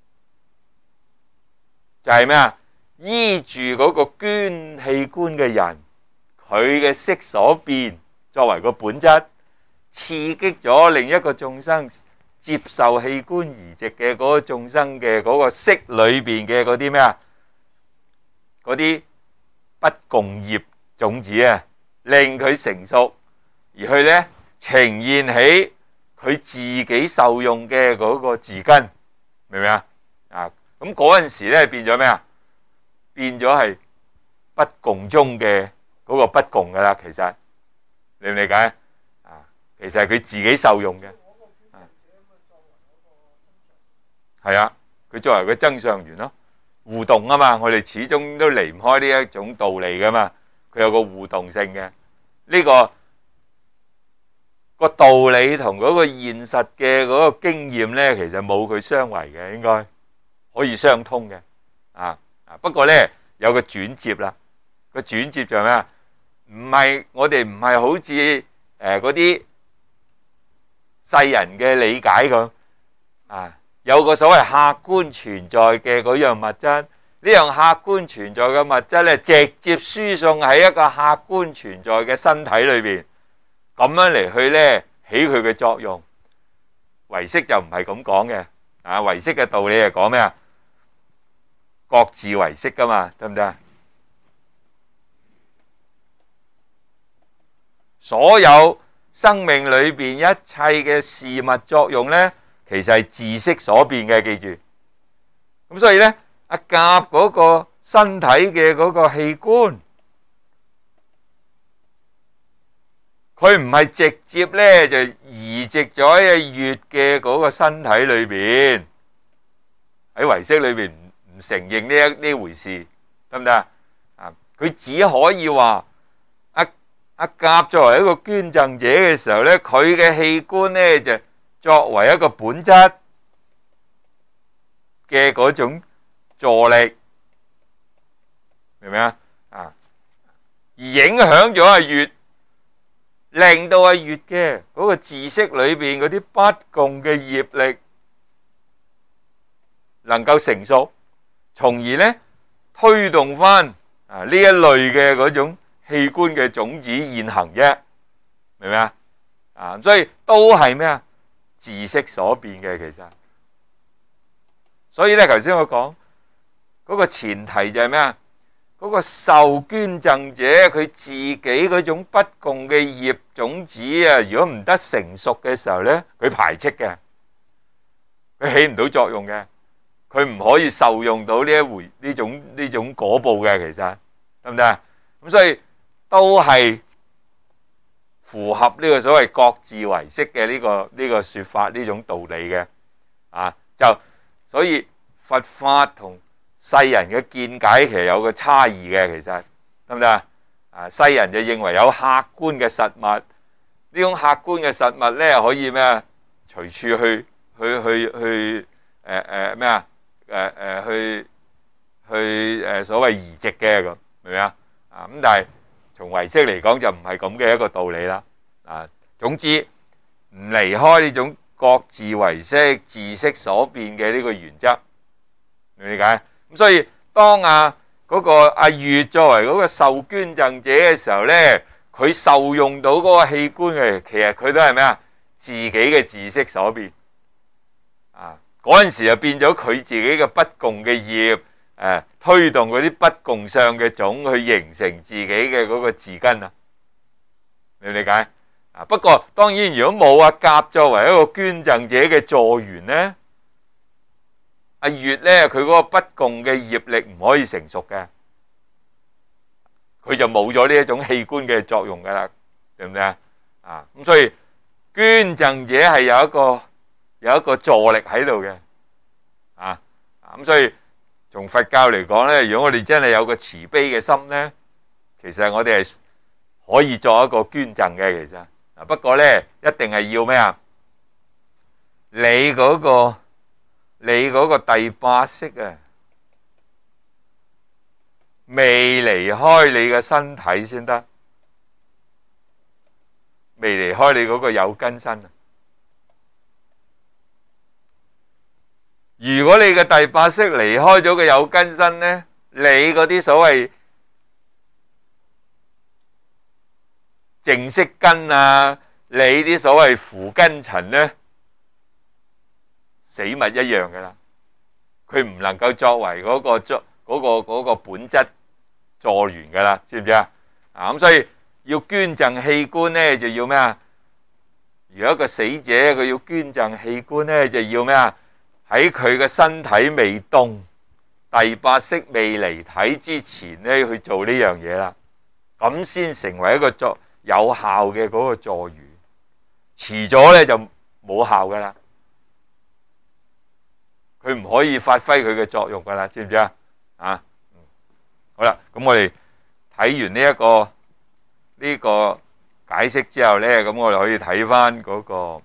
就係咩啊？依住嗰個捐器官嘅人，佢嘅色所變作為個本質，刺激咗另一個眾生接受器官移植嘅嗰個眾生嘅嗰個色裏邊嘅嗰啲咩啊？嗰啲不共業種子啊，令佢成熟，而去咧呈現起佢自己受用嘅嗰個自根，明唔明啊？咁嗰陣時咧變咗咩啊？變咗係不共中嘅嗰個不共噶啦，其實理唔理解其實係佢自己受用嘅，係啊，佢作為個增上緣咯。互動啊嘛，我哋始終都離唔開呢一種道理噶嘛，佢有個互動性嘅，呢個道理同嗰個現實嘅嗰個經驗咧，其實冇佢相違嘅，應該可以相通嘅。不過咧有個轉接啦，個轉接就係咩啊？我哋唔係好似嗰啲世人嘅理解咁有個所謂客觀存在嘅嗰樣物質，呢樣客觀存在嘅物質咧，直接輸送喺一個客觀存在嘅身體裏邊，咁樣嚟去咧起佢嘅作用。唯識就唔係咁講嘅，唯識嘅道理係講咩啊？各自為識噶嘛，得唔得啊？所有生命裏邊一切嘅事物作用咧，其實係自色所變嘅，記住。咁所以咧，阿甲嗰個身體嘅嗰個器官，佢唔係直接咧就移植咗喺阿乙嘅嗰個身體裏邊，喺唯識裏邊唔承認呢回事，得唔得啊？佢只可以話阿甲作為一個捐贈者嘅時候咧，佢嘅器官咧就作為一個本質嘅嗰種助力，明唔明啊？而影響咗阿乙，令到阿乙嘅嗰個自色裏邊嗰啲不共嘅業力能夠成熟，從而咧推動翻呢一類嘅嗰種器官嘅種子現行啫，明唔明啊？所以都係咩啊？自色所變嘅，其實。所以咧，頭先我講嗰個前提就係咩啊？嗰個受捐贈者佢自己嗰種不共嘅業種子啊，如果唔得成熟嘅時候咧，佢排斥嘅，佢起唔到作用嘅，佢唔可以受用到呢種果報嘅，其實得唔得啊？咁所以都係符合呢個所謂各自為色嘅呢個說法呢種道理嘅啊，所以佛法同世人嘅見解其實有個差異嘅，其實得唔得啊？世人就認為有客觀嘅實物，呢種客觀嘅實物咧可以咩啊？隨處去咩啊？所謂移植嘅咁，明唔明啊？咁但係從唯識嚟講就唔係咁嘅一個道理啦。總之唔離開呢種各自為色、自色所變嘅呢個原則，明唔理解？咁所以當嗰個阿月作為嗰個受捐贈者嘅時候咧，佢受用到嗰個器官嘅，其實佢都係咩啊？自己嘅自色所變嗰陣時就變咗佢自己嘅不共嘅業，推動嗰啲不共相嘅種去形成自己嘅嗰個自根啊，明唔理解？不過當然如果冇甲作為一個捐贈者嘅助緣咧，阿月咧佢嗰個不共嘅業力唔可以成熟嘅，佢就冇咗呢一種器官嘅作用噶啦，對唔對啊？咁所以捐贈者係有一個助力喺度嘅，咁所以從佛教嚟講咧，如果我哋真係有個慈悲嘅心咧，其實我哋係可以作一個捐贈嘅，其實不過咧一定係要咩啊？你嗰個第八識啊，未離開你嘅身體先得，未離開你嗰個有根身啊。如果你嘅第八識離開咗個有根身咧，你嗰啲所謂淨色根啊，你啲所謂扶根塵咧，死物一樣噶啦，佢唔能夠作為嗰個本質助緣噶啦，知唔知啊？咁所以要捐贈器官咧，就要咩啊？如果一個死者佢要捐贈器官咧，就要咩啊？喺佢嘅身體未動、第八識未離體之前咧，去做呢樣嘢啦，咁先成為一個有效嘅嗰個助緣。遲咗咧就冇效噶啦，佢唔可以發揮佢嘅作用噶啦，知唔知啊？好啦，咁我哋睇完呢個解釋之後咧，咁我哋可以睇翻嗰個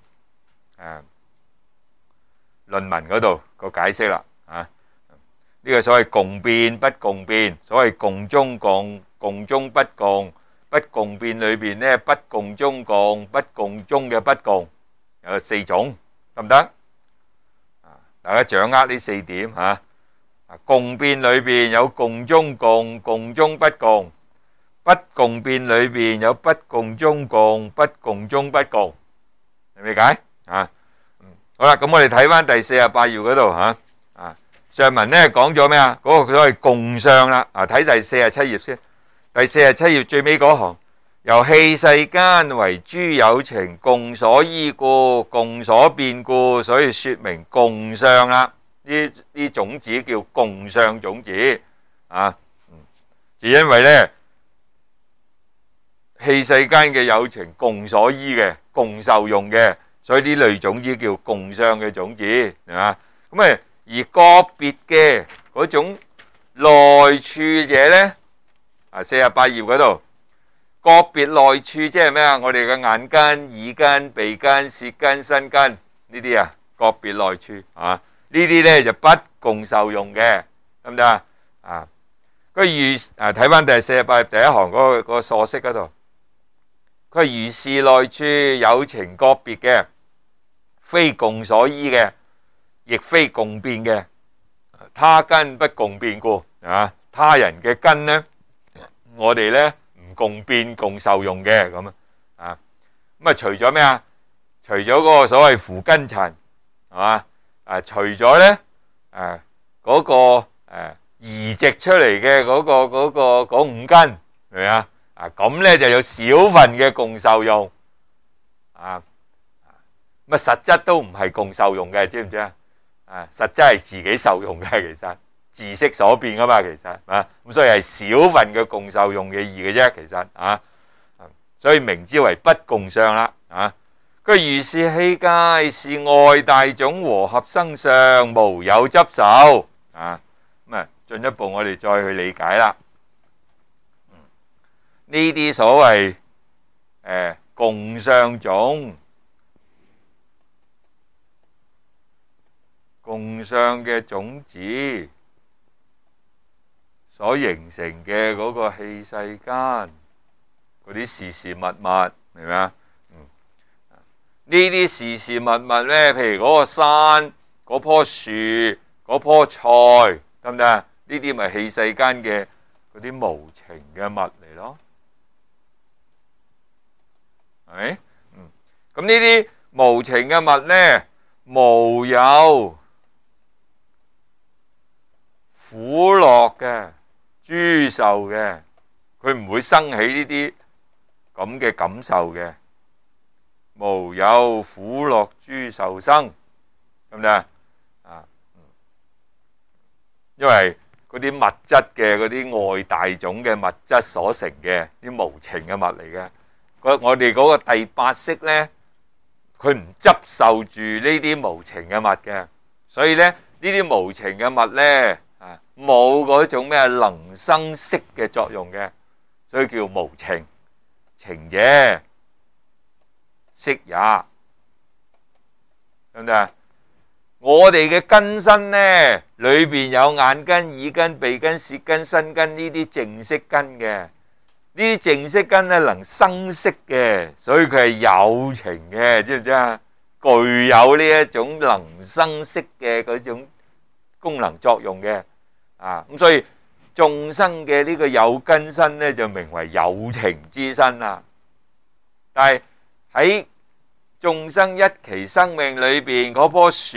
論文嗰度個解釋啦。呢個所謂共變不共變，所謂共中共，共中不共，不共變裏邊咧，不共中共，不共中嘅不共有4種，得唔得？大家掌握呢4點吓。共變裏邊有共中共，共中不共；不共變裏邊有不共中共，不共中不共。明唔理解？好啦，咁我哋睇翻第48頁嗰度吓。上文咧講咗咩啊？嗰個所謂共相啦。睇第47頁先。第47頁最尾嗰行，由器世間為諸有情共所依故，共所變故，所以說明共相啦。呢種子叫共相種子就因為咧器世間嘅有情共所依嘅，共受用嘅，所以呢類種子叫共相嘅種子，係嘛？咁而個別嘅嗰種內處者咧，48頁嗰度個別內處即係咩啊？我哋嘅眼根、耳根、鼻根、舌根、身根呢啲啊，個別內處呢啲咧就不共受用嘅，得唔得啊？佢睇翻第48頁第一行嗰個疏釋嗰度，佢如是內處有情個別嘅，非共所依嘅，亦非共變嘅，他根不共變故他人嘅根呢我哋咧唔共變共受用嘅咁啊。咁啊，除咗咩啊？除咗嗰個所謂扶根塵係嘛？除咗咧嗰個移植出嚟嘅嗰五根，明唔明啊？咁咧就有少份嘅共受用啊。咁實質都唔係共受用嘅，知唔知啊？實質係自己受用嘅，其實自識所變噶嘛，其實咁所以係少份嘅共受用嘅義嘅啫，其實所以名之為不共相啦佢如是器界，是外大種和合生相，無有執受咁進一步我哋再去理解啦。呢啲所謂共相種、共相嘅種子所形成嘅嗰個器世間，嗰啲事事物物，明唔明啊？呢啲事事物物咧，譬如嗰個山、嗰棵樹、嗰棵菜，得唔得啊？呢啲咪器世間嘅嗰啲無情嘅物嚟咯，係咪？咁呢啲無情嘅物咧，無有苦樂嘅諸受嘅，佢唔會生起呢啲咁嘅感受嘅。無有苦樂諸受生，得唔得啊？因為嗰啲物質嘅嗰啲外大種嘅物質所成嘅啲無情嘅物嚟嘅。我哋嗰個第八識咧，佢唔執受住呢啲無情嘅物嘅，所以咧呢啲無情嘅物咧冇嗰種咩能生識嘅作用嘅，所以叫無情。情者識也，得唔得啊？我哋嘅根身呢，裏邊有眼根、耳根、鼻根、舌根、身根呢啲淨色根嘅，呢啲淨色根呢能生識嘅，所以佢係有情嘅，知唔知啊？具有呢一種能生識嘅嗰種功能作用嘅，咁所以眾生嘅呢個有根身呢，就名為有情之身啦。但係喺眾生一期生命裏邊，嗰棵樹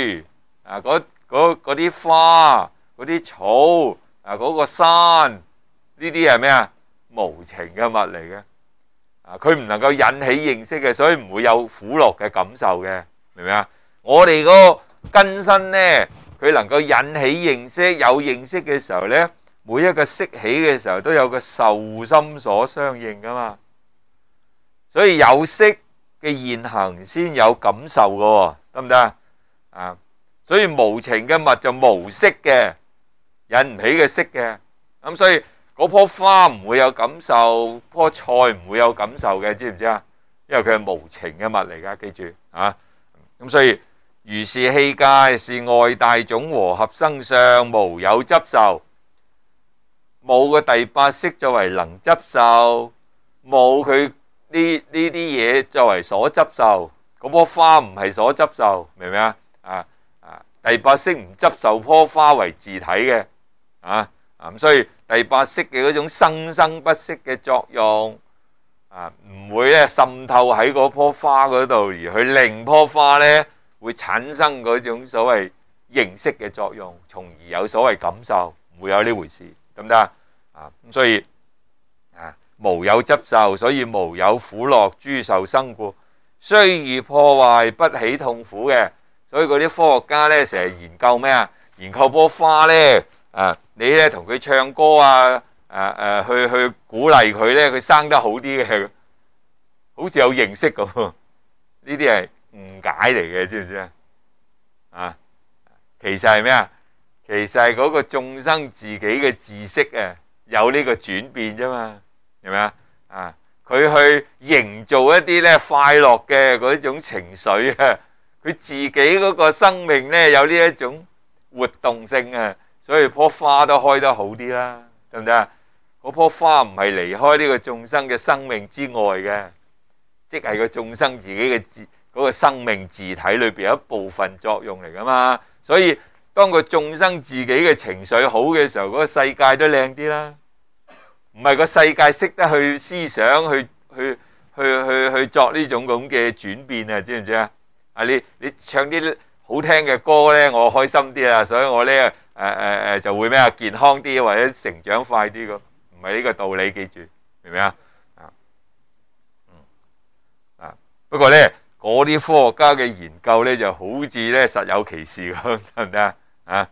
嗰啲花、嗰啲草嗰個山，呢啲係咩啊？無情嘅物嚟嘅，佢唔能夠引起認識嘅，所以唔會有苦樂嘅感受嘅，明唔明啊？我哋嗰個根身呢，佢能夠引起認識，有認識嘅時候呢，每一個識起嘅時候都有個受心所相應噶嘛，所以有識嘅現行先有感受嘅，得唔得啊？所以無情嘅物就無識嘅，引唔起嘅識嘅，咁所以嗰棵花唔會有感受，棵菜唔會有感受嘅，知唔知啊？因為佢係無情嘅物嚟噶，記住咁所以如是器界，是外大種和合生相，無有執受，冇個第八識作為能執受，冇佢呢啲嘢作為所執受，嗰棵花唔係所執受，明唔明啊？第八識唔執受棵花為自體嘅，咁所以第八識嘅嗰種生生不息嘅作用，唔會咧滲透喺嗰棵花嗰度，而去令棵花咧會產生嗰種所謂認識嘅作用，從而有所謂感受，唔會有呢回事，得唔得咁所以無有執受，所以無有苦樂諸受生故，雖遇破壞不起痛苦嘅。所以嗰啲科學家咧成日研究咩啊？研究棵花咧你咧同佢唱歌去鼓勵佢咧，佢生得好啲嘅，好似有認識咁。呢啲係誤解嚟嘅，知唔知其實係咩啊？其實係嗰個眾生自己嘅自識有呢個轉變啫嘛，係咪佢去營造一啲咧快樂嘅嗰種情緒佢自己嗰個生命咧有呢一種活動性所以棵花都開得好啲啦，得唔得啊？嗰棵花唔係離開呢個眾生嘅生命之外嘅，即係個眾生自己嘅嗰個生命自體裏邊有一部分作用嚟噶嘛。所以當個眾生自己嘅情緒好嘅時候，嗰個世界都靚啲啦， 唔係個世界識得去思想去作呢種咁嘅轉變啊，知唔知啊？啊，你唱啲好聽嘅歌咧，我開心啲啊，所以我咧就會咩啊，健康啲或者成長快啲咁，唔係呢個道理，記住，明唔明啊？不過咧，嗰啲科學家嘅研究咧就好似咧實有其事咁，得唔得啊？啊，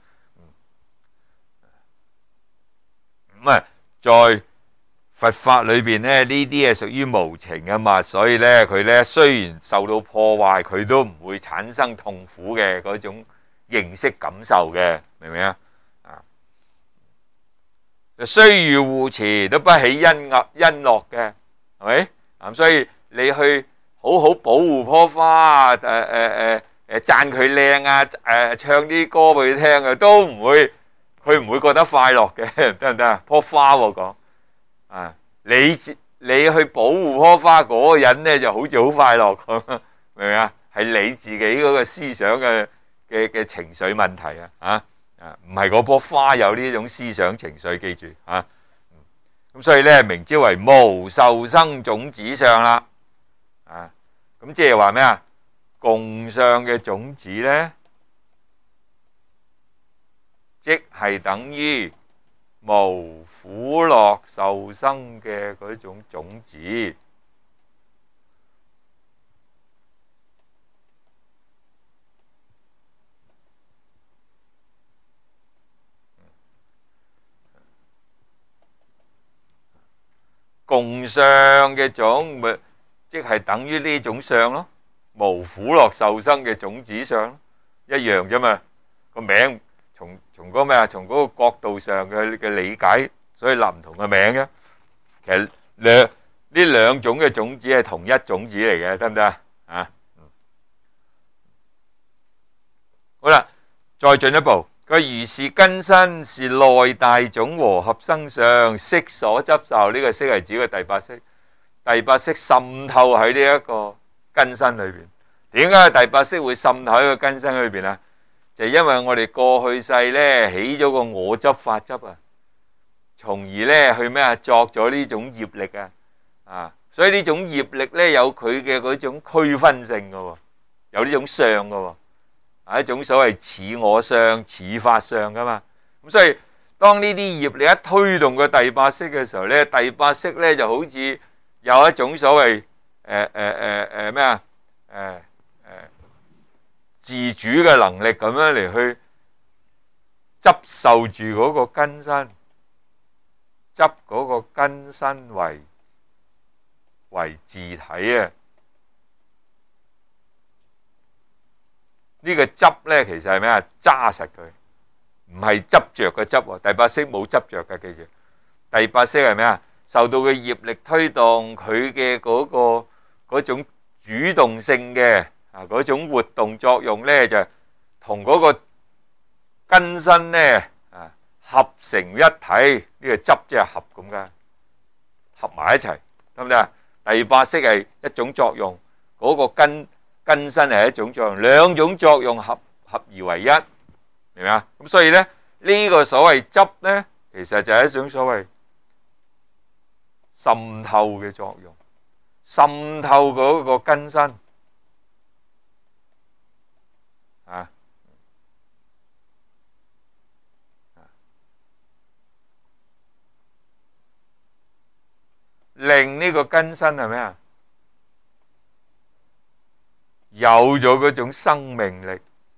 咁啊，在佛法裏邊咧，呢啲係屬於無情嘅物，所以咧佢咧雖然受到破壞，佢都唔會產生痛苦嘅嗰種認識感受嘅，明唔明啊？啊，雖遇護持都不起欣樂嘅，係咪？咁所以你去好好保護棵花，讚佢靚啊，唱啲歌俾佢聽啊，都唔會，佢唔會覺得快樂嘅，得唔得啊？棵花我講啊，你去保護棵花嗰個人咧，就好似好快樂咁，明唔明啊？係你自己嗰個思想嘅情緒問題啊，唔係嗰棵花有呢種思想情緒，記住啊。咁所以咧，名之為無受生種子相啦。咁即係話咩啊？共相嘅種子咧，即係等於無苦樂受生嘅嗰種種子。共相嘅種咪即係等於呢種相咯，無苦樂受生嘅種子相一樣啫嘛。個名從嗰咩啊？從嗰個角度上嘅理解，所以立唔同嘅名嘅。其實呢兩種嘅種子係同一種子嚟嘅，得唔得啊？好啦，再進一步，佢如是根身是內大種和合生相，色所執受。呢個色係指個第八識。第八識滲透喺呢一個根身裏邊。點解第八識會滲透喺個根身裏邊啊？就因為我哋過去世咧起咗個我執法執啊，從而咧去咩啊作咗呢種業力啊，所以呢種業力咧有佢嘅嗰種區分性噶，有呢種相噶，一種所謂似我相、似法相噶嘛。咁所以當呢啲業力一推動個第八識嘅時候咧，第八識咧就好似有一種所謂咩啊自主嘅能力咁樣嚟去執受住嗰個根身，執嗰個根身為自體啊！呢個執咧其實係咩啊？揸實佢，唔係執着嘅執。第八識冇執着嘅，記住。第八識係咩啊？受到嘅業力推動，佢嘅嗰種主動性嘅嗰種活動作用咧，就同嗰個根身咧合成一體。呢個執即係合咁嘅，合埋一齊，得唔得啊？第八識係一種作用，嗰個根身係一種作用，兩種作用合而為一，明唔明啊？咁所以咧呢個所謂執咧，其實就係一種所謂滲透嘅作用，滲透嗰個根身令呢個根身係咩啊？有咗嗰種生命力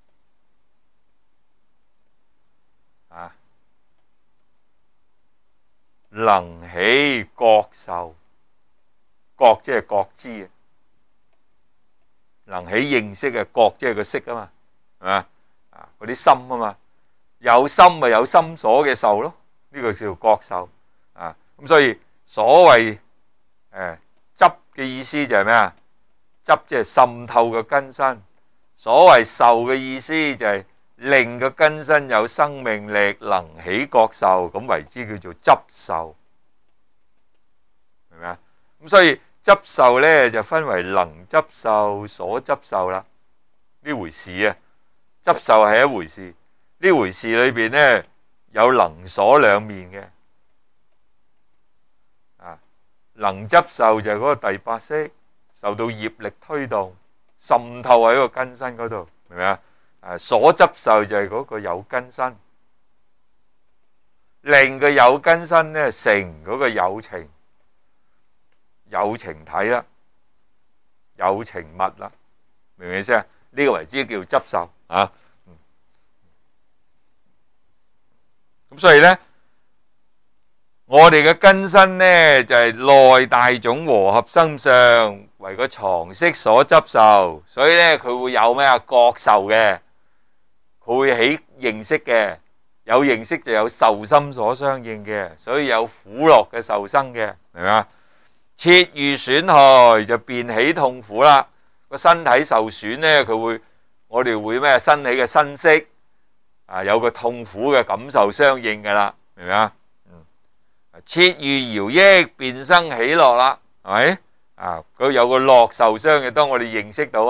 能起覺受，覺即係覺知，能起認識嘅覺即係個識啊嘛，係嘛？嗰啲心啊嘛，有心咪有心所嘅受咯，呢個叫覺受啊。咁所以所謂執嘅意思就係咩啊？執即係滲透嘅根身，所謂受嘅意思就係令個根身有生命力，能起覺受，咁為之叫做執受，明唔明啊？咁所以執受咧就分為能執受、所執受啦，呢回事啊。執受係一回事，呢回事裏邊咧有能所兩面嘅。 能執受就係嗰個第八識，受到業力推動，滲透喺個根身嗰度，明唔明啊？所執受就係嗰個有根身，令個有根身咧成嗰個有情體啦，有情物啦，明唔明意思啊？呢個為之叫執受啊。咁所以咧，我哋嘅根身咧就係內大種和合心相，為個藏識所執受，所以咧佢會有咩啊？覺受嘅，佢會起認識嘅，有認識就有受心所相應嘅，所以有苦樂嘅受生嘅，明嘛？切遇損害就便起痛苦啦。個身體受損咧，我哋會咩？生起嘅身識啊，有個痛苦嘅感受相應噶啦，明唔明啊？切遇饒益便生喜樂啦，係咪啊？佢有個樂受相嘅，當我哋認識到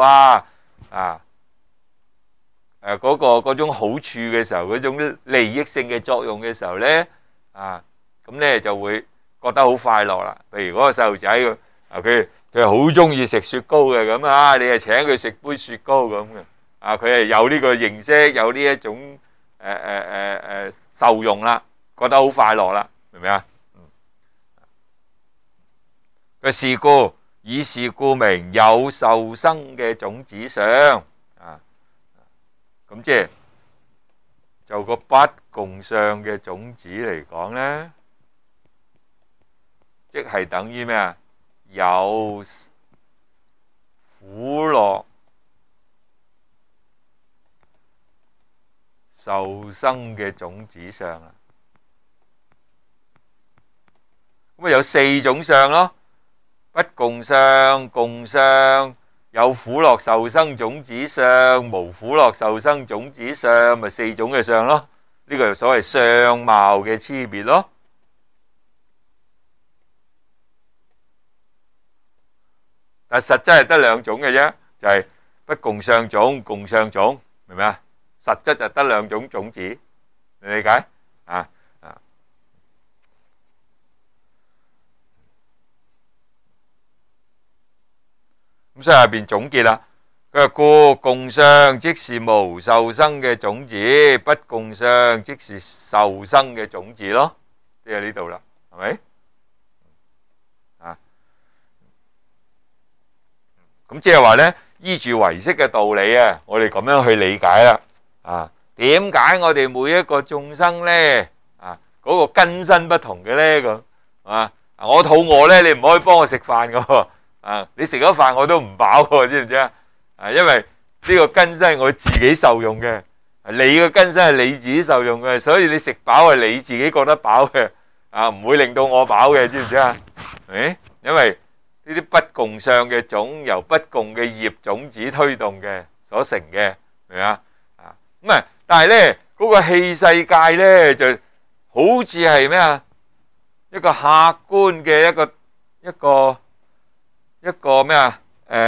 嗰種好處嘅時候，嗰種利益性嘅作用嘅時候咧，咁咧就會覺得好快樂啦。譬如嗰個細路仔佢好中意食雪糕嘅，咁你係請佢食杯雪糕咁嘅，佢係有呢個認識，有呢一種受用啦，覺得好快樂啦，明唔明啊？個是故以是故名有受生嘅種子相咁即係就個不共相嘅種子嚟講咧，即係等於咩啊？有苦樂受生嘅種子相啦。咁有四種相咯，不共相、共相、有苦樂受生種子相、無苦樂受生種子相，咪四種嘅相咯。呢個係所謂相貌嘅區別咯。但實質係得兩種嘅啫，就係不共相種、共相種，明唔明啊？實質就得兩種種子，你理解啊？咁所以下邊總結啦，佢話故共相即是無受生嘅種子，不共相即是受生嘅種子咯，即係呢度啦，係咪？咁即係話咧，依住唯識嘅道理啊，我哋咁樣去理解啦。點解我哋每一個眾生咧，嗰個根身不同嘅咧？咁我肚餓咧，你唔可以幫我食飯噶。你食咗飯我都唔飽喎，知唔知啊？因為呢個根身係我自己受用嘅，你個根身係你自己受用嘅，所以你食飽係你自己覺得飽嘅，唔會令到我飽嘅，知唔知啊？因為呢啲不共相嘅種由不共嘅業種子推動嘅所成嘅，明唔明啊？咁但係咧嗰個器世界咧就好似係咩啊？一個客觀嘅一個咩啊？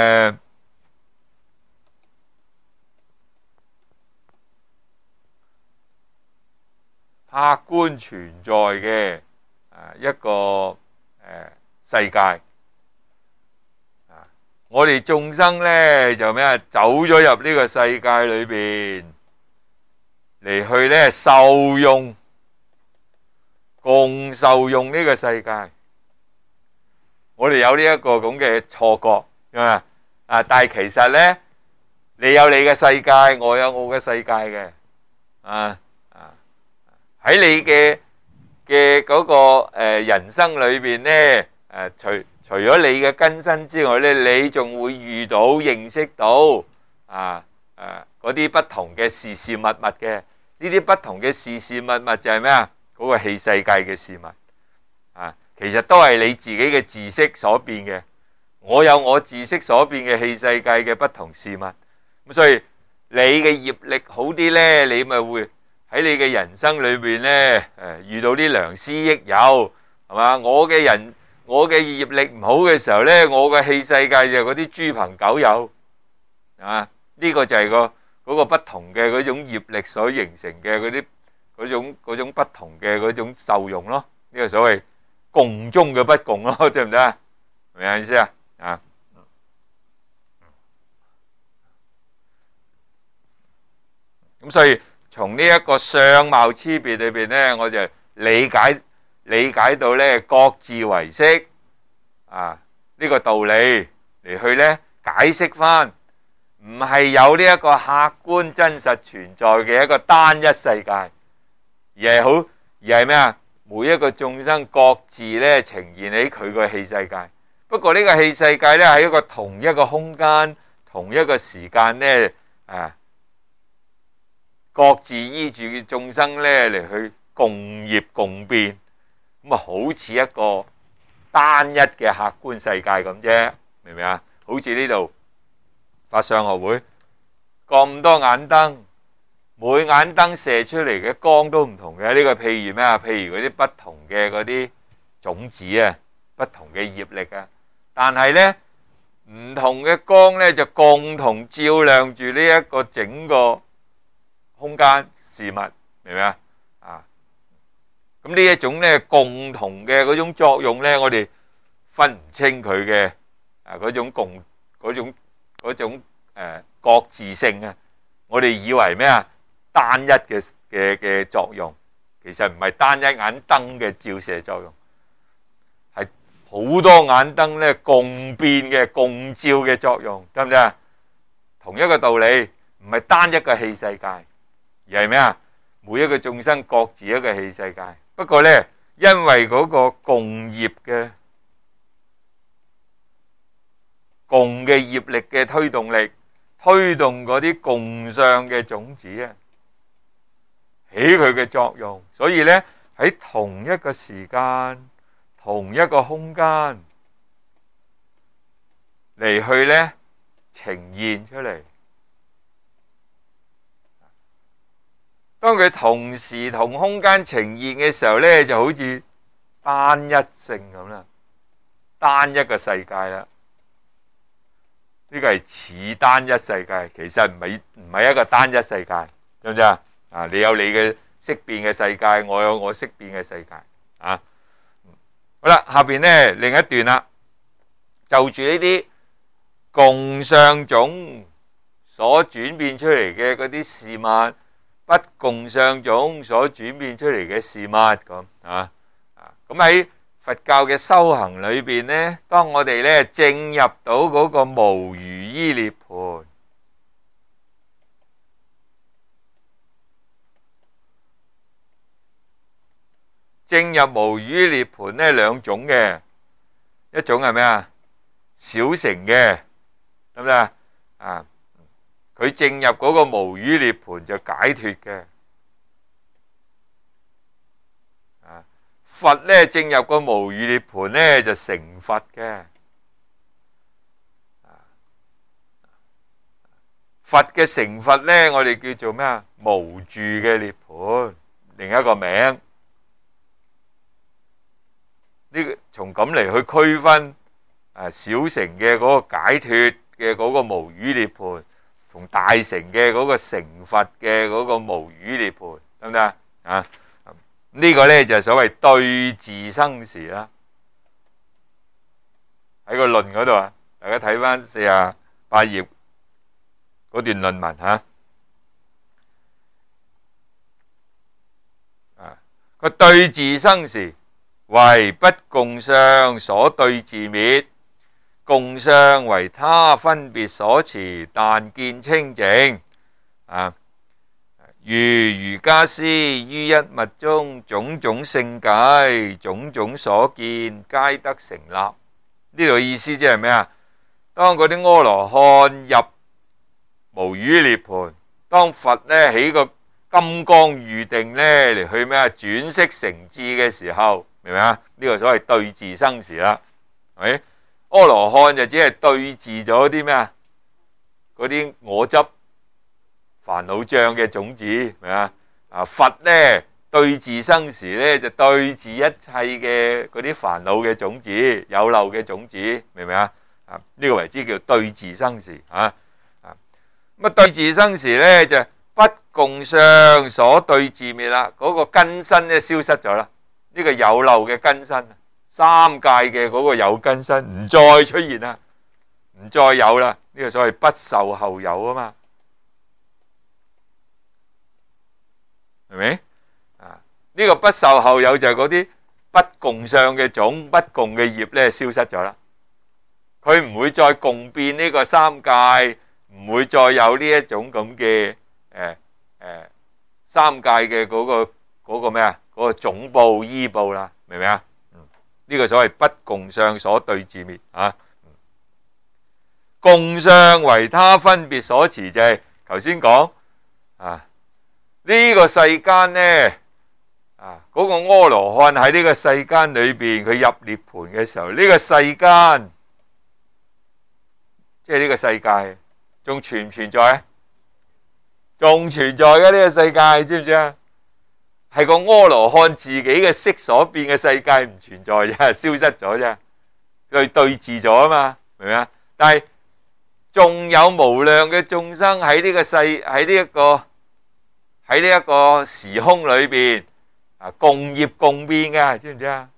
客觀存在嘅一個世界。我哋眾生咧就咩啊？走咗入呢個世界裏邊嚟去咧受用，共受用呢個世界。我哋有呢一個咁嘅錯覺，但係其實咧，你有你嘅世界，我有我嘅世界嘅，喺你嘅嗰個人生裏邊咧，除咗你嘅根身之外咧，你仲會遇到認識到嗰啲不同嘅事事物物嘅，呢啲不同嘅事事物物就係咩啊？嗰個器世界嘅事物其實都係你自己嘅自識所變嘅，我有我自識所變嘅器世界嘅不同事物，咁所以你嘅業力好啲咧，你咪會喺你嘅人生裏邊咧，遇到啲良師益友，係嘛？我嘅業力唔好嘅時候咧，我嘅器世界就嗰啲豬朋狗友，呢個就係嗰個不同嘅嗰種業力所形成嘅嗰種不同嘅嗰種受用咯，呢個所謂共中嘅不共咯，對唔對啊？明唔明意思啊？啊，咁所以從呢一個相貌差別裏邊咧，我就理解到咧各自為色啊呢個道理嚟去咧解釋翻，唔係有呢一個客觀真實存在嘅一個單一世界，而係咩啊？每一個眾生各自咧呈現喺佢個器世界，不過呢個器世界咧喺一個同一個空間、同一個時間咧各自依住眾生咧嚟去共業共變，咁啊好似一個單一嘅客觀世界咁啫，明唔明啊？好似呢度法相學會咁多眼燈，每眼燈射出嚟嘅光都唔同嘅。呢個譬如咩啊？譬如嗰啲不同嘅嗰啲種子啊，不同嘅業力啊，但係呢唔同嘅光呢就共同照亮住呢一個整個空間事物，明唔明啊？啊，咁呢一種呢共同嘅嗰種作用呢，我哋分唔清佢嘅嗰種各自性啊，我哋以為咩啊？單一嘅作用，其實唔係單一眼燈嘅照射作用，係好多眼燈咧共變嘅共照嘅作用，得唔得啊？同一個道理，唔係單一個器世界，而係咩啊？每一個眾生各自一個器世界。不過咧，因為嗰個共業嘅共嘅業力嘅推動力，推動嗰啲共相嘅種子啊，起佢嘅作用，所以咧喺同一個時間、同一個空間嚟去咧呈現出嚟。當佢同時同空間呈現嘅時候咧，就好似單一性咁啦，單一個世界啦。呢個係似單一世界，其實唔係一個單一世界，知唔知啊？啊，你有你嘅識變嘅世界，我有我識變嘅世界啊。好啦，下邊咧另一段啦，就住呢啲共相種所轉變出嚟嘅嗰啲事物，不共相種所轉變出嚟嘅事物咁啊。咁喺佛教嘅修行裏邊呢，當我哋咧正入到嗰個無餘依涅盤，正入無餘依涅盤呢兩種嘅，一種係咩啊？小乘嘅，得唔得啊？佢正入嗰個無餘涅盤就解脫嘅。佛咧正入個無餘涅盤咧就成佛嘅。佛嘅成佛咧，我哋叫做咩啊？無住嘅涅盤，另一個名。呢個從咁嚟去區分小乘嘅嗰個解脫嘅嗰個無餘涅盤，同大乘嘅嗰個成佛嘅嗰個無餘涅盤，得唔得啊？呢個咧就係所謂對治生時啦，喺個論嗰度啊，大家睇翻48頁嗰段論文吓。個對治生時，為不共相所對治滅，共相為他分別所持，但見清淨啊。如瑜伽師於一物中，種種勝解，種種所見，皆得成立。呢度意思即係咩啊？當嗰啲阿羅漢入無餘涅盤，當佛咧起個金剛喻定咧嚟去咩啊？轉識成智嘅時候，明唔明啊？呢個所謂對治生時啦，係咪？阿羅漢就只係對治咗啲咩啊？嗰啲我執煩惱障嘅種子，明啊？佛咧對治生時咧就對治一切嘅嗰啲煩惱嘅種子、有漏嘅種子，明唔明啊？呢個為之叫對治生時啊。咁對治生時咧就不共相所對治滅啦，嗰個根身咧消失咗啦，呢個有漏嘅根身三界嘅嗰個有根身唔再出現啦，唔再有啦。呢個所謂不受後有啊嘛，係咪？呢個不受後有就係嗰啲不共相嘅種、不共嘅業咧消失咗啦。佢唔會再共變呢個三界，唔會再有呢一種咁嘅三界嘅嗰個咩啊？嗰個總報依報啦，明唔明啊？呢個所謂不共相所對治滅啊。共相為他分別所持，就係頭先講啊，呢個世間呢。嗰個阿羅漢喺呢個世間裏邊，佢入涅槃嘅時候，呢個世間即係呢個世界仲存唔存在啊？仲存在嘅呢個世界，知唔知啊？係個阿羅漢自己嘅色所變嘅世界唔存在啫，消失咗啫，佢對治咗啊嘛，明唔明啊？但係仲有無量嘅眾生喺呢個喺呢一個時空裏邊。共業共變嘅，知唔知啊？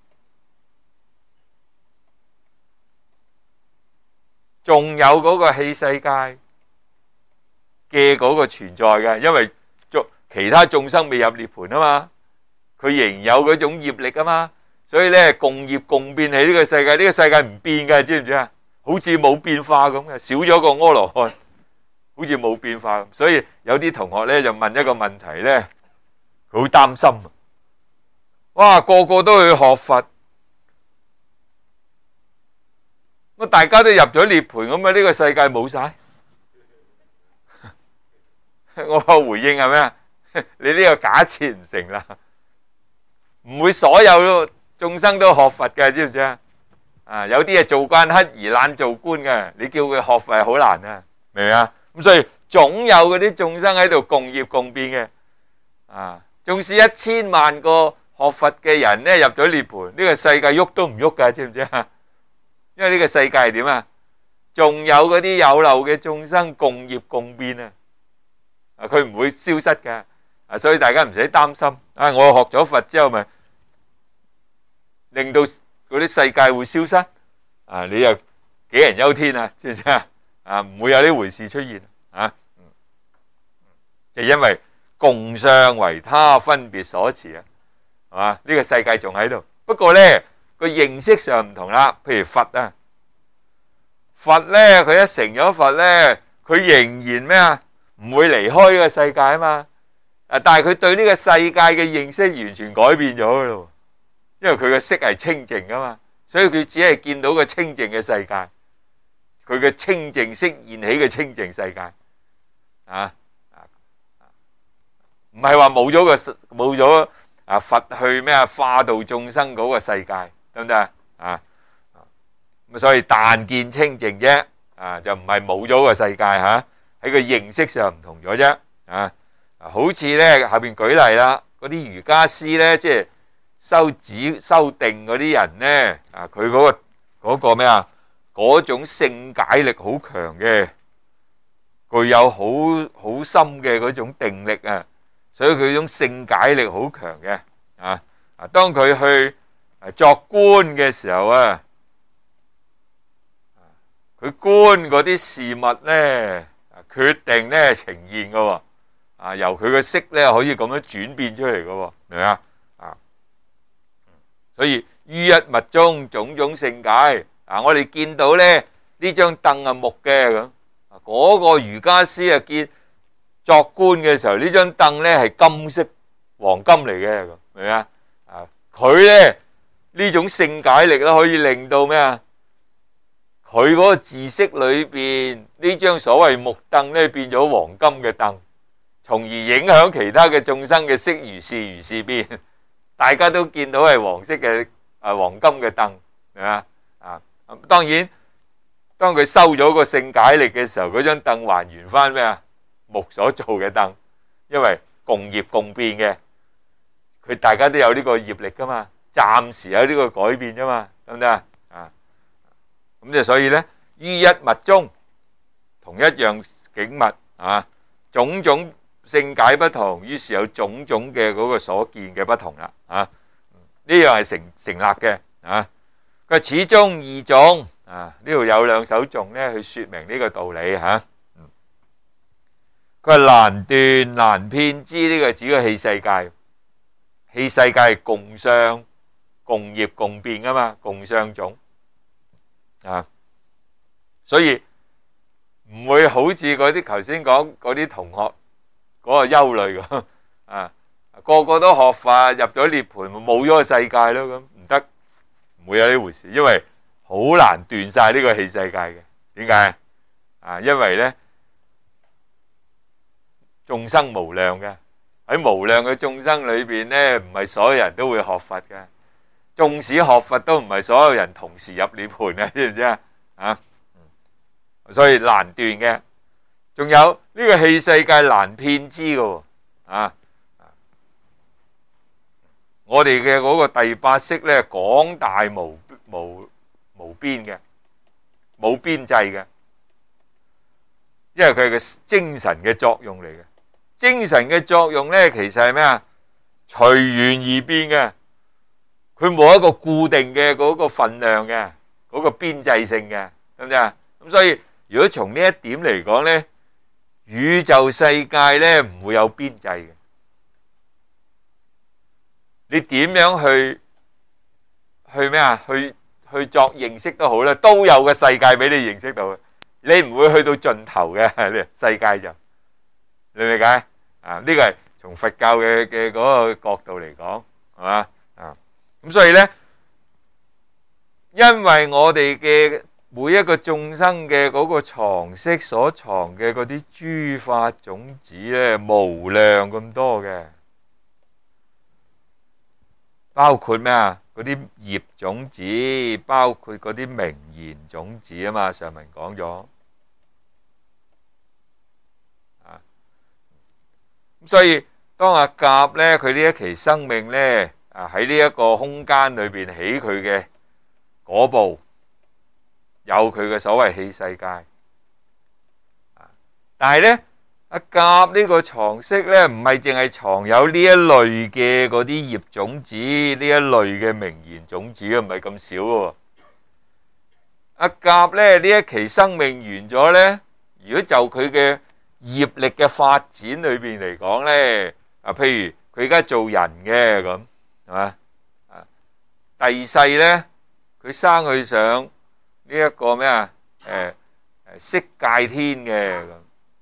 仲有嗰個器世界嘅嗰個存在嘅，因為其他眾生未入涅槃啊嘛，佢仍有嗰種業力啊嘛，所以咧共業共變喺呢個世界，呢個世界唔變嘅，知唔知啊？好似冇變化咁嘅，少咗個阿羅漢，好似冇變化咁。所以有啲同學咧就問一個問題咧，佢好擔心。哇！個個都去學佛，咁大家都入咗涅槃咁啊？呢個世界冇晒。我個回應係咩啊？你呢個假設唔成啦，唔會所有眾生都學佛嘅，知唔知啊？有啲係做慣乞兒懶做官嘅，你叫佢學佛係好難啊，明唔明啊？咁所以總有嗰啲眾生喺度共業共變嘅，縱使1000萬個。學佛嘅人咧入咗涅槃，呢個世界喐都唔喐噶，知唔知啊？因為呢個世界係點啊？仲有嗰啲有漏嘅眾生共業共變啊！佢唔會消失噶，所以大家唔使擔心。我學咗佛之後，咪令到嗰啲世界會消失？你又杞人憂天啊？知唔知啊？唔會有呢回事出現啊！就因為共相為他分別所持啊！係嘛？呢個世界仲喺度，不過咧個形式上唔同啦。譬如佛啊，佛咧佢一成咗佛咧，佢仍然咩啊？唔會離開呢個世界啊嘛。但係佢對呢個世界嘅認識完全改變咗噶咯。因為佢嘅色係清淨噶嘛，所以佢只係見到個清淨嘅世界，佢嘅清淨色現起嘅清淨世界唔係話冇咗。佛去咩啊？化度眾生嗰個世界得唔得啊？咁所以但見清淨啫，就唔係冇咗個世界吓，喺個形式上唔同咗啫。好似咧後邊舉例啦，嗰啲瑜伽師咧，即係修止修定嗰啲人咧，佢嗰個咩啊？嗰種勝解力好強嘅，具有好深嘅嗰種定力啊！所以佢種勝解力好強嘅，當佢去作觀嘅時候啊，佢觀嗰啲事物咧，決定咧呈現噶，由佢嘅色咧可以咁樣轉變出嚟噶，明唔明啊？所以於一物中種種勝解，我哋見到咧呢張凳係木嘅咁，嗰個瑜伽師見作觀嘅時候，呢張凳咧係金色黃金嚟嘅，明唔明啊？佢咧呢種勝解力咧可以令到咩啊？佢嗰個字色裏邊呢張所謂木凳咧變咗黃金嘅凳，從而影響其他嘅眾生嘅色如是變，大家都見到係黃色嘅黃金嘅凳，明唔明啊？當然，當佢收咗個勝解力嘅時候，嗰張凳還原翻咩啊？木所做嘅凳，因為共業共變嘅，佢大家都有呢個業力噶嘛，暫時有呢個改變啫嘛，得唔得啊？咁就所以咧，於一物中同一樣景物種種勝解不同，於是有種種嘅嗰個所見嘅不同啦。呢樣係成立嘅佢始終異種啊，呢度有兩首頌咧去說明呢個道理吓。佢話難斷難遍知，呢個指個器世界，器世界係共相共業共變噶嘛，共相種啊，所以唔會好似嗰啲頭先講嗰啲同學嗰個憂慮咁啊，個個都學法入咗涅槃，冇咗個世界咯，咁唔得，唔會有呢回事，因為好難斷晒呢個器世界嘅。點解啊？因為咧眾生無量嘅，喺無量嘅眾生裏邊咧，唔係所有人都會學佛嘅。縱使學佛都唔係所有人同時入涅槃嘅，知唔知啊？所以難斷嘅。仲有呢個器世界難遍知嘅啊！我哋嘅嗰個第八識咧，廣大無邊嘅，冇邊際嘅，因為佢係個精神嘅作用嚟嘅。精神嘅作用咧，其實係咩啊？隨緣而變嘅，佢冇一個固定嘅嗰個分量嘅，嗰個邊際性嘅，得唔得啊？咁所以如果從呢一點嚟講咧，宇宙世界咧唔會有邊際嘅。你點樣去咩啊？去作認識都好啦，都有個世界俾你認識到嘅。你唔會去到盡頭嘅世界就，你明唔理解啊？呢個係從佛教嘅嗰個角度嚟講，係嘛啊？咁所以咧，因為我哋嘅每一個眾生嘅嗰個藏識所藏嘅嗰啲諸法種子咧，無量咁多嘅，包括咩啊？嗰啲業種子，包括嗰啲名言種子啊嘛，上文講咗啊。咁所以當阿甲咧，佢呢一期生命咧啊，喺呢一個空間裏邊起佢嘅果報，有佢嘅所謂器世界啊。但係咧，阿甲呢個藏識咧，唔係淨係藏有呢一類嘅嗰啲業種子，呢一類嘅名言種子，唔係咁少嘅。阿甲咧呢一期生命完咗咧，如果就佢嘅業力嘅發展裏邊嚟講咧，啊，譬如佢而家做人嘅咁，係嘛啊？第二世咧，佢生佢上呢一個咩啊？色界天嘅咁。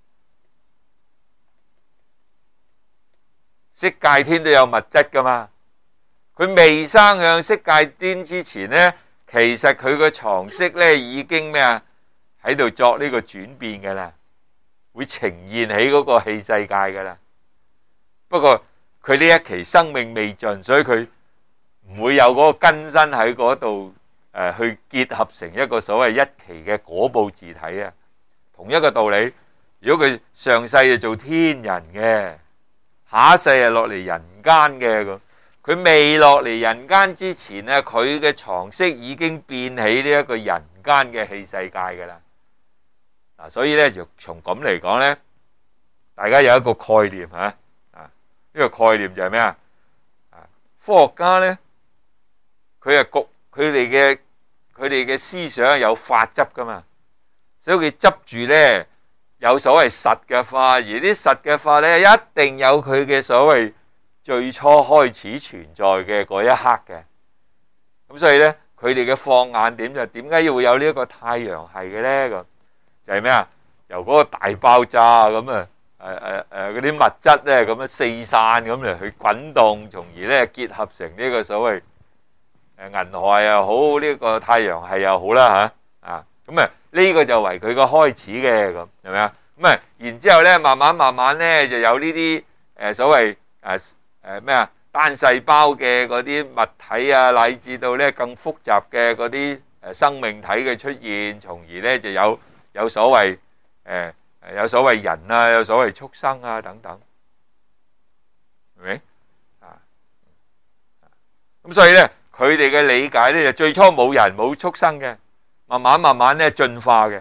色界天都有物質噶嘛，佢未生向色界天之前呢，其實佢個藏識呢已經咩啊？喺度作呢個轉變噶啦，會呈現起嗰個器世界噶啦。不過佢呢一期生命未盡，所以佢唔會有嗰個根身喺嗰度去結合成一個所謂一期嘅果報自體啊。同一個道理，如果佢上世就做天人嘅，下一世係落嚟人間嘅咁，佢未落嚟人間之前咧，佢嘅藏識已經變起呢一個人間嘅器世界噶啦。嗱，所以咧就從咁嚟講咧，大家有一個概念吓啊，呢個概念就係咩啊？科學家咧，佢係佢哋嘅思想有法執噶嘛，所以佢執住咧。有所謂實嘅法，而啲實嘅法咧，一定有佢嘅所謂最初開始存在嘅嗰一刻嘅。咁所以咧，佢哋嘅放眼點就點解要會有呢一個太陽系嘅咧？咁就係咩啊？由嗰個大爆炸咁啊，嗰啲物質咧咁樣四散咁嚟去滾動，從而咧結合成呢個所謂銀河又好，呢個太陽系又好啦嚇啊，咁啊。呢個就為佢個開始嘅，咁係咪啊？咁啊，然之後咧，慢慢咧就有呢啲所謂咩啊單細胞嘅嗰啲物體啊，乃至到咧更複雜嘅嗰啲生命體嘅出現，從而咧就有所謂有所謂人啊，有所謂畜生啊等等，係咪啊？咁所以咧，佢哋嘅理解咧就最初冇人冇畜生嘅。慢慢咧進化嘅，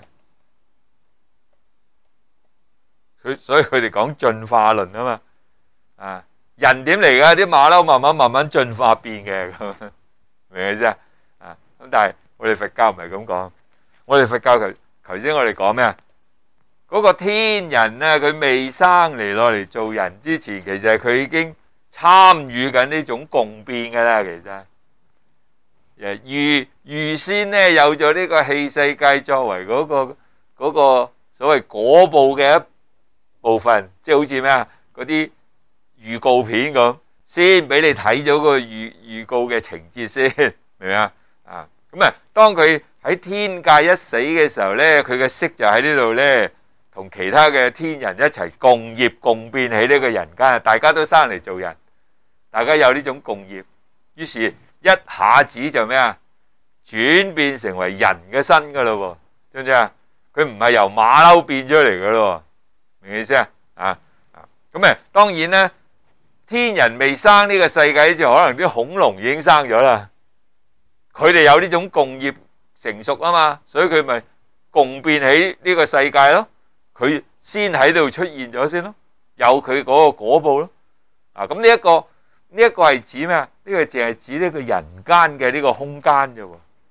所以佢哋講進化論啊嘛，啊人點嚟噶？啲馬騮慢慢進化變嘅，咁明唔明先啊？ 咁但係我哋佛教唔係咁講，我哋佛教頭先我哋講咩啊？嗰個天人咧，佢未生嚟落嚟做人之前，其實佢已經參與緊呢種共變㗎啦。其實預先咧有咗呢個器世界作為嗰個所謂果報嘅一部分，即係好似咩啊嗰啲預告片咁，先俾你睇咗個預告嘅情節先，明唔明啊？咁啊，當佢喺天界一死嘅時候咧，佢嘅色就喺呢度咧，同其他嘅天人一齊共業共變喺呢個人間，大家都生嚟做人，大家有呢種共業，於是一下子就咩啊？轉變成為人嘅身噶咯，知唔知啊？佢唔係由馬騮變出嚟噶咯，明唔明意思啊？咁當然咧，天人未生呢個世界就可能啲恐龍已經生咗啦，佢哋有呢種共業成熟啊嘛，所以佢咪共變喺呢個世界咯。佢先喺度出現咗先咯，有佢嗰個果報咯。咁呢一個係指咩啊？呢個淨係指呢個人間嘅呢個空間啫。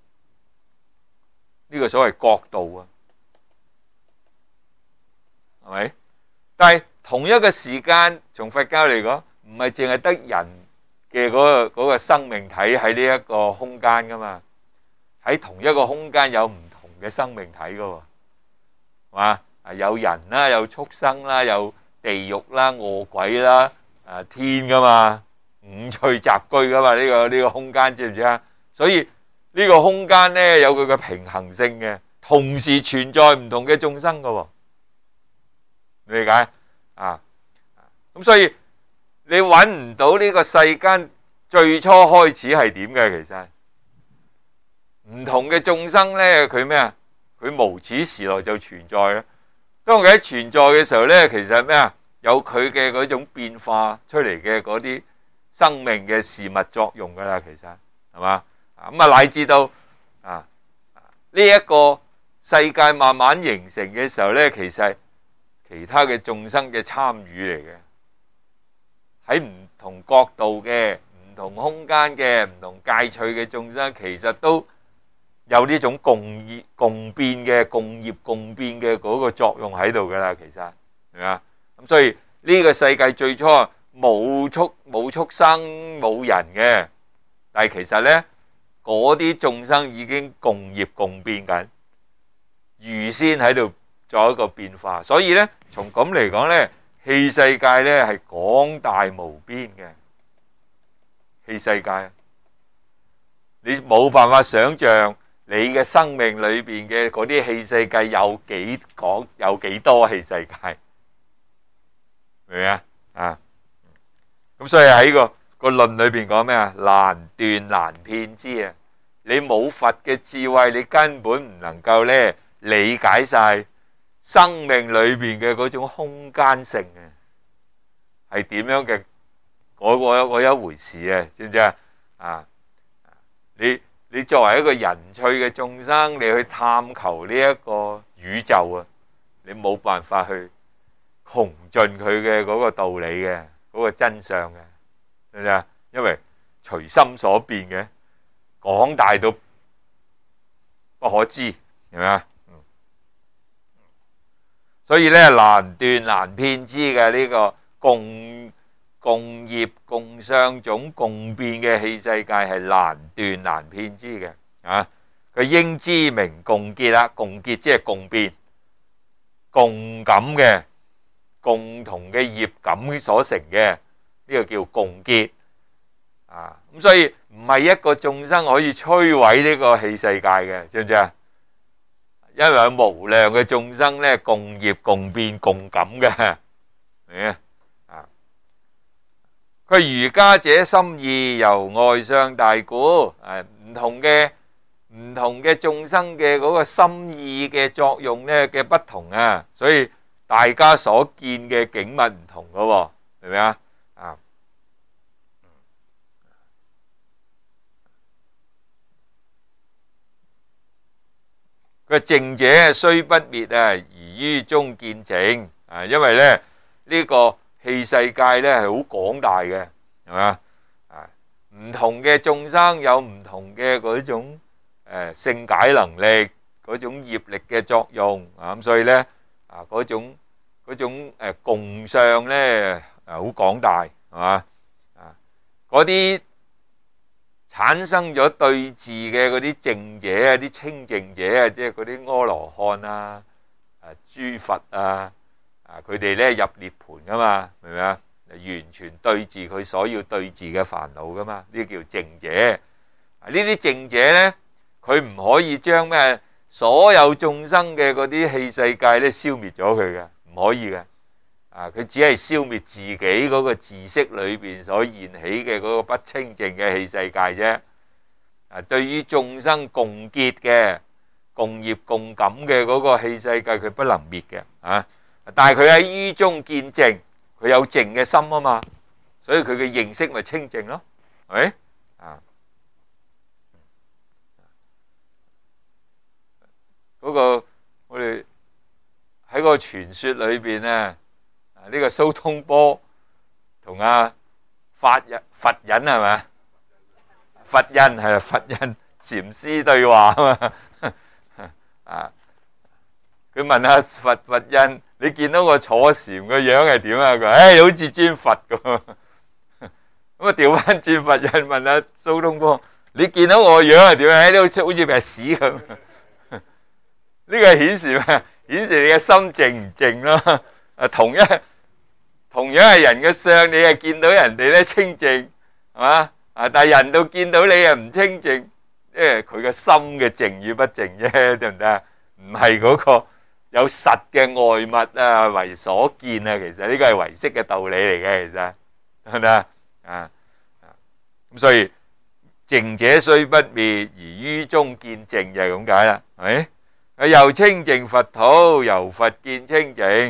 呢個所謂國度啊，係咪？但係同一個時間，從佛教嚟講，唔係淨係得人嘅嗰個生命體喺呢一個空間噶嘛？喺同一個空間有唔同嘅生命體噶，係嘛？有人啦，有畜生啦，有地獄啦、餓鬼啦、天噶嘛，五趣雜居噶嘛？呢個空間知唔知啊？所以呢個空間咧有佢嘅平衡性嘅，同時存在唔同嘅眾生噶，理解啊？咁所以你揾唔到呢個世間最初開始係點嘅？其實唔同嘅眾生咧，佢咩啊？佢無始時來就存在啦。當佢喺存在嘅時候咧，其實咩啊？有佢嘅嗰種變化出嚟嘅嗰啲生命嘅事物作用噶啦，其實係嘛？乃至到呢一個世界慢慢形成嘅時候咧，其實係其他嘅眾生嘅參與嚟嘅，喺唔同角度嘅、唔同空間嘅、唔同界趣嘅眾生，其實都有呢種共變嘅、共業共變嘅嗰個作用喺度噶啦，其實係嘛？咁所以呢個世界最初冇畜生冇人嘅，但係其實咧嗰啲眾生已經共業共變緊，預先喺度做一個變化。所以咧，從咁嚟講咧，器世界咧係廣大無邊嘅。器世界，你冇辦法想象。你嘅生命裏邊嘅嗰啲器世界有幾多器世界，明唔明啊？咁所以喺個論裏邊講咩啊？難斷難遍知啊！你冇佛嘅智慧，你根本唔能夠咧理解晒生命裏邊嘅嗰種空間性係點樣嘅嗰一回事啊？知唔知啊？你作為一個人趣嘅眾生，你去探求呢一個宇宙啊，你冇辦法去窮盡佢嘅嗰個道理嘅，嗰個真相嘅，知唔知啊？因為隨心所變嘅，廣大到不可知，係咪啊？所以咧難斷難遍知嘅呢個共業共相種共變嘅器世界係難斷難遍知嘅啊！佢應知名共結啦，共結即係共變、共感嘅、共同嘅業感所成嘅，呢個叫共結啊！咁所以唔係一個眾生可以摧毀呢個器世界嘅，知唔知啊？因為有無量嘅眾生咧，共業共變共感嘅，明啊？佢瑜伽者心意由外相大故，唔同嘅眾生嘅嗰個心意嘅作用咧嘅不同啊，所以大家所見嘅景物唔同噶，明唔明啊？佢淨者雖不滅啊，而於中見淨啊，因為咧呢個器世界咧係好廣大嘅，係嘛？唔同嘅眾生有唔同嘅嗰種勝解能力嗰種業力嘅作用啊，咁所以咧嗰種共相咧好廣大，係嘛嗰啲產生咗對治嘅嗰啲證者啊，啲清淨者啊，即係嗰啲阿羅漢啊、諸佛啊，佢哋咧入涅槃噶嘛，明唔明啊？完全對治佢所要對治嘅煩惱噶嘛，呢啲叫證者。呢啲證者咧，佢唔可以將咩所有眾生嘅嗰啲器世界咧消滅咗佢嘅，唔可以嘅。佢只係消滅自己嗰個自識裏邊所現起嘅嗰個不清淨嘅器世界啫。對於眾生共結嘅、共業共感嘅嗰個器世界，佢不能滅嘅。但係佢喺於中見淨，佢有淨嘅心啊嘛，所以佢嘅認識咪清淨咯，係咪？嗰個我哋喺個傳說裏邊咧，呢個蘇東坡同佛印係咪？佛印係啦，佛印禪師對話啊嘛。佢問阿佛印：你見到我坐禪個樣係點啊？佢好似尊佛咁。咁調翻轉佛印問阿蘇東坡：你見到我個樣係點啊？你好似劈屎咁。呢個係顯示咩？顯示你嘅心靜唔靜咯。同樣係人嘅相，你係見到人哋咧清淨，係嘛？但係人都見到你又唔清淨，因為佢嘅心嘅靜與不靜啫，得唔得？唔係嗰個有實嘅外物為所見啊。其實呢個係唯識嘅道理嚟嘅，其實得唔得？咁所以淨者雖不滅，而於中見淨就係咁解啦，係咪？又清淨佛土，由佛見清淨。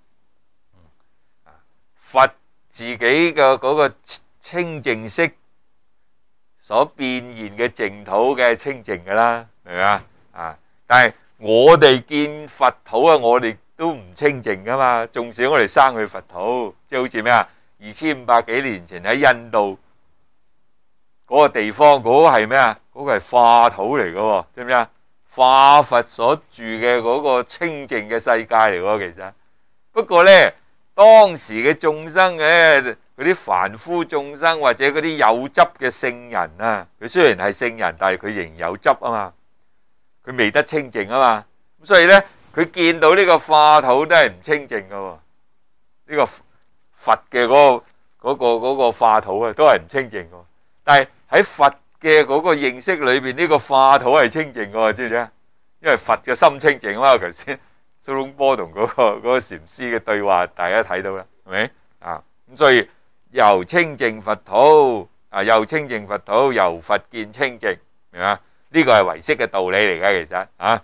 佛自己嘅嗰個清淨色所變現嘅淨土嘅清淨噶啦，明唔明啊？但係我哋見佛土啊，我哋都唔清淨噶嘛。縱使我哋生去佛土，即係好似咩2500幾年前喺印度嗰個地方，嗰個係咩啊？嗰個係化土嚟噶，知唔知啊？化佛所住嘅嗰個清淨嘅世界嚟喎，其實不過咧，當時嘅眾生咧，嗰啲凡夫眾生或者嗰啲有執嘅聖人啊，佢雖然係聖人，但係佢仍然有執啊嘛，佢未得清淨啊嘛，咁所以咧，佢見到呢個化土都係唔清淨噶，呢個佛嘅嗰個化土啊，都係唔清淨噶，但係喺佛嘅嗰個認識裏邊，呢個化土係清淨嘅，知唔知啊？因為佛嘅心清淨啊嘛。頭先蘇東坡同嗰個禪師嘅對話，大家睇到啦，係咪咁所以由清淨佛土又清淨佛土，由佛見清淨，明嘛？呢個係唯識嘅道理嚟嘅，其實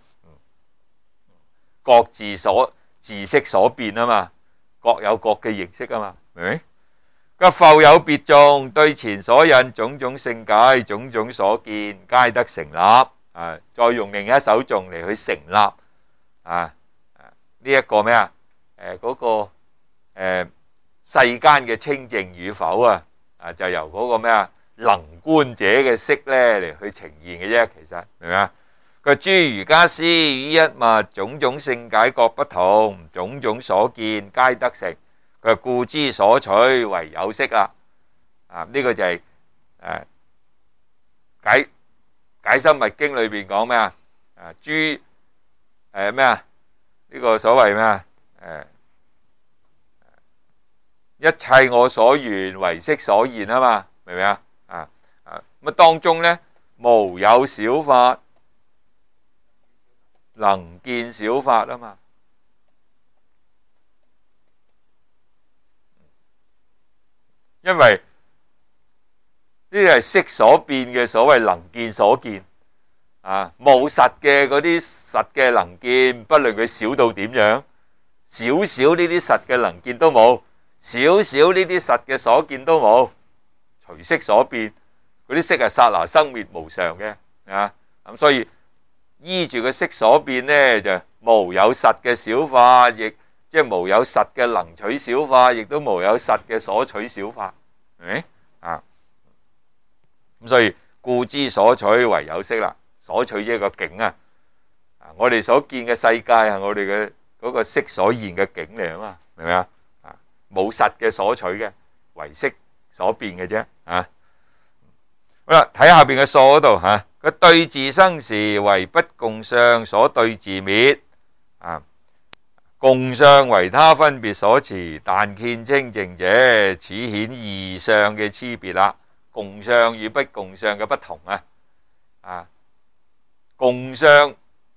各自識所變啊嘛，各有各嘅認識啊嘛，明唔明？咁復有別頌，對前所引種種勝解，種種所見，皆得成立。再用另一首頌嚟去成立呢一個咩嗰個世間嘅清淨與否就由嗰個咩能觀者嘅識咧嚟去呈現嘅啫。其實明唔明啊？佢諸瑜伽師於一物，種種勝解各不同，種種所見皆得成。佢故知所取為有識啦。呢個就係解深密經裏邊講咩諸呢個所謂咩一切我所緣唯識所現啊嘛，明唔明啊？咁當中咧無有小法，能見小法啊嘛。因為呢啲係識所變嘅所謂能見所見冇實嘅嗰啲實嘅能見，不論佢少到點樣，少少呢啲實嘅能見都冇，少少呢啲實嘅所見都冇，隨識所變，嗰啲識係剎那生滅無常嘅咁所以依住個識所變呢，就無有實嘅小法，亦即係無有實嘅能取小法，亦都無有實嘅所取小法，係咪咁所以故知所取為有識啦。 所取一個境啊！我哋所見嘅世界係我哋嘅嗰個色所現嘅境嚟啊嘛，明唔明啊？冇實嘅所取嘅，唯色所變嘅啫啊！好啦，睇下邊嘅疏嗰度吓，個對治生時為不共相所對治滅啊。共相為他分別所持，但見清淨者，此顯二相嘅差別啦。共相與不共相嘅不同啊！共相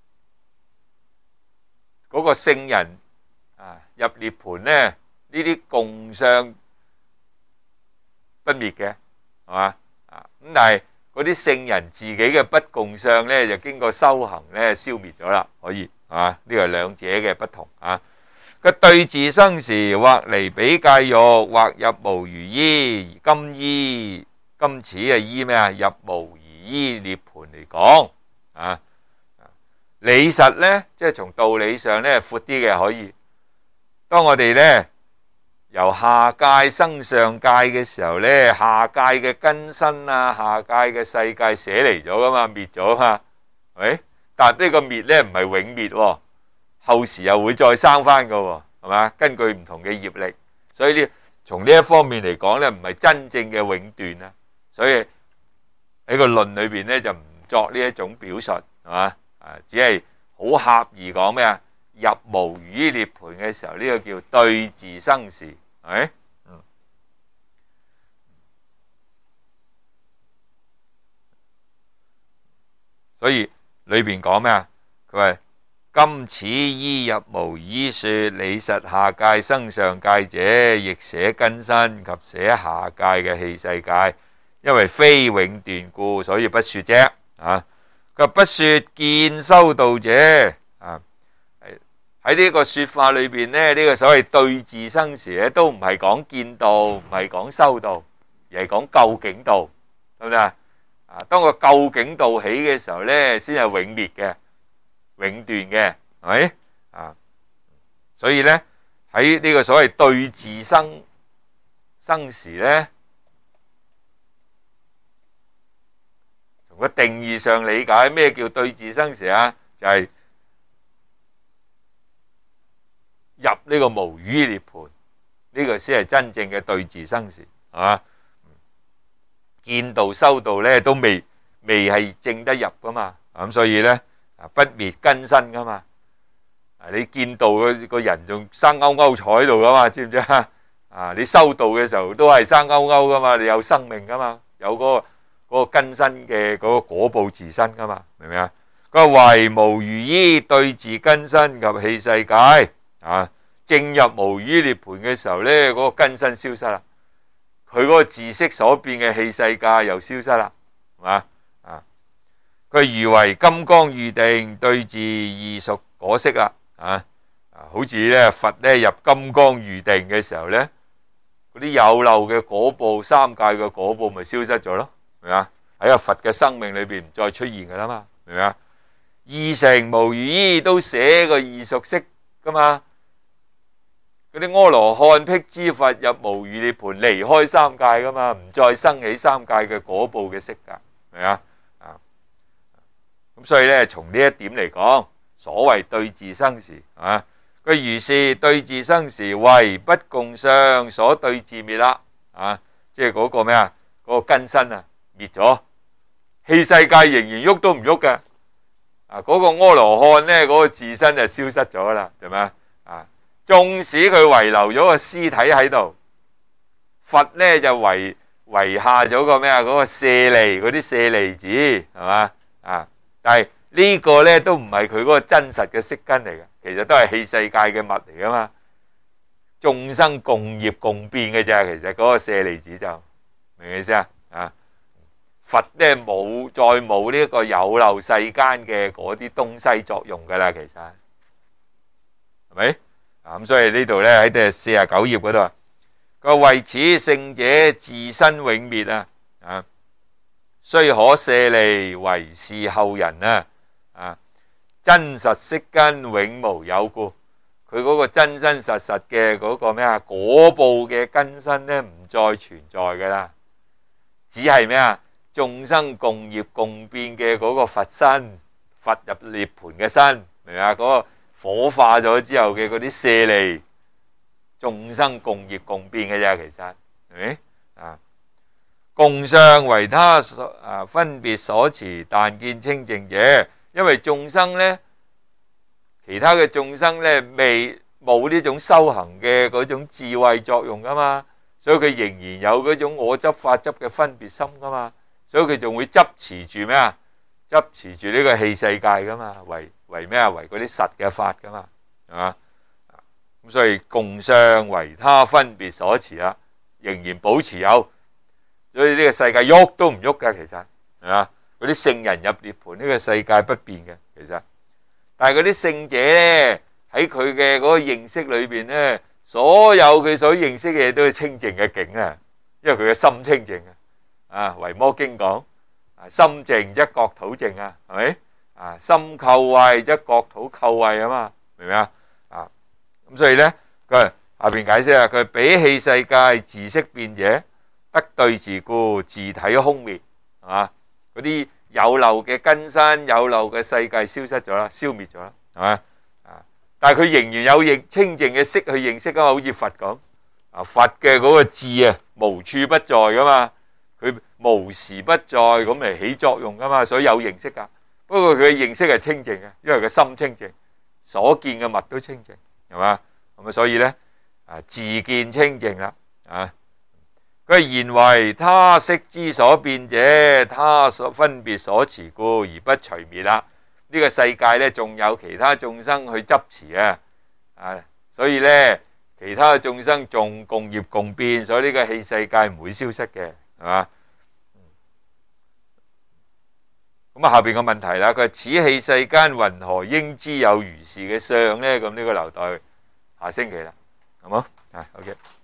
嗰個聖人入涅槃呢，呢啲共相不滅嘅，係嘛？咁但係嗰啲聖人自己嘅不共相呢，就經過修行呢消滅咗啦，可以呢個兩者嘅不同啊。個對治生時，或離比戒欲，或入無餘依。今此依咩啊？入無餘依涅槃嚟講啊。理實呢，即係從道理上呢闊啲嘅可以。當我哋呢由下界生上界嘅時候呢，下界嘅根身啊，下界嘅世界捨離咗噶嘛，滅咗嘛，係咪？但係呢個滅呢唔係永滅，後時又會再生翻噶，係嘛？根據唔同嘅業力，所以呢從呢一方面嚟講呢，唔係真正嘅永斷啊。所以喺個論裏邊呢，就唔作呢一種表述，係嘛？只係好狹義講咩啊？入無餘依涅槃嘅時候，呢個叫對治生時，係咪？所以裏邊講咩啊？佢話今此依入無餘依說，理實下界生上界者，亦捨根身及捨下界嘅器世界，因為非永斷故，所以不說啫。佢不說見修道者喺呢個說法裏邊呢，呢個所謂對治生時咧，都唔係講見道，唔係講修道，而係講究竟道，得唔得啊？當個究竟道起嘅時候呢，先係永滅嘅、永斷嘅，係咪所以呢，喺呢個所謂對治生時呢，從個定義上理解咩叫對治生時啊？就係入呢個無餘依涅槃，呢個先係真正嘅對治生時，係嘛？見道修道咧都未係正得入噶嘛，咁所以咧不滅根身噶嘛。你見道個人仲生勾勾坐喺度噶嘛，知唔知啊？你修道嘅時候都係生勾勾噶嘛，你有生命噶嘛，有嗰個根身嘅嗰個果報自身噶嘛，明唔明啊？佢話唯無餘依對治根身及器世界。正入無餘依涅槃嘅時候呢，嗰個根身消失啦，佢嗰個自色所變嘅器世界又消失啦，係嘛？佢如為金剛喻定對治異熟果色啦，好似呢佛呢入金剛喻定嘅時候呢，嗰啲有漏嘅果報、三界嘅果報咪消失咗咯，明嘛？喺個佛嘅生命裏邊唔再出現噶啦嘛，明唔明啊？二乘無餘依都寫個異熟色噶嘛。嗰啲阿羅漢辟支佛入無餘涅槃，離開三界噶嘛，唔再生起三界嘅果報嘅色噶，明啊？咁所以咧，從呢一點嚟講，所謂對治生時佢如是對治生時，為不共相所對治滅啦，即係嗰個咩啊？嗰個根身滅咗，器世界仍然喐都唔喐嘅，嗰個阿羅漢咧，嗰個自身就消失咗啦，係咪啊？縱使佢遺留咗個屍體喺度，佛呢就遺下咗個咩啊？嗰個舍利，嗰啲舍利子係嘛？但係呢個呢都唔係佢嗰個真實嘅色根嚟嘅，其實都係器世界嘅物嚟噶嘛。眾生共業共變嘅啫，其實嗰個舍利子就明唔明意思啊？佛呢再冇呢個有漏世間嘅嗰啲東西作用噶啦，其實係咪？咁所以呢度咧喺第49頁嗰度，佢話為此聖者自身永滅雖可舍利，為是後人真實色根永無有故。佢嗰個真真實實嘅嗰個咩啊果報嘅根身咧唔再存在噶啦，只係咩啊眾生共業共變嘅嗰個佛身，佛入涅槃嘅身，明唔明啊？嗰個火化咗之後嘅嗰啲舍利，眾生共業共變嘅啫，其實係咪啊？共相為他分別所持，但見清淨者，因為眾生呢，其他嘅眾生呢，冇呢種修行嘅嗰種智慧作用噶嘛，所以佢仍然有嗰種我執法執嘅分別心噶嘛，所以佢仲會執持住咩啊？執持住呢個器世界噶嘛，為咩啊？為嗰啲實嘅法噶嘛，係嘛？咁所以共相為他分別所持啦，仍然保持有。所以呢個世界喐都唔喐嘅，其實係嘛？嗰啲聖人入涅槃，呢個世界不變嘅，其實。但係嗰啲聖者咧，喺佢嘅嗰個認識裏邊咧，所有佢所認識嘅嘢都係清淨嘅境啊，因為佢嘅心清淨啊。啊，維摩經講，心淨則國土淨啊，係咪？啊，心垢穢則國土垢穢啊嘛，明唔明啊？啊，咁所以咧，佢下邊解釋啊，佢比器世界自色變者，得對治故，自體空滅，係嘛？嗰啲有漏嘅根身、有漏嘅世界消失咗啦，消滅咗啦，係嘛？啊，但係佢仍然有清淨嘅色去認識啊，好似佛講啊，佛嘅嗰個智啊，無處不在噶嘛，佢無時不在咁嚟起作用噶嘛，所以有認識噶。不過佢嘅認識係清淨嘅，因為佢心清淨，所見嘅物都清淨，係嘛？咁啊，所以咧啊，自見清淨啦，啊。佢言為他色之所變者，他所分別所持故，而不除滅啦。呢個世界咧，仲有其他眾生去執持啊，所以咧，其他嘅眾生仲共業共變，所以呢個器世界唔會消失嘅，係嘛？咁啊，下邊個問題啦，佢話此器世間云何應知有如是嘅相咧？咁呢個留待下星期啦，好冇？OK。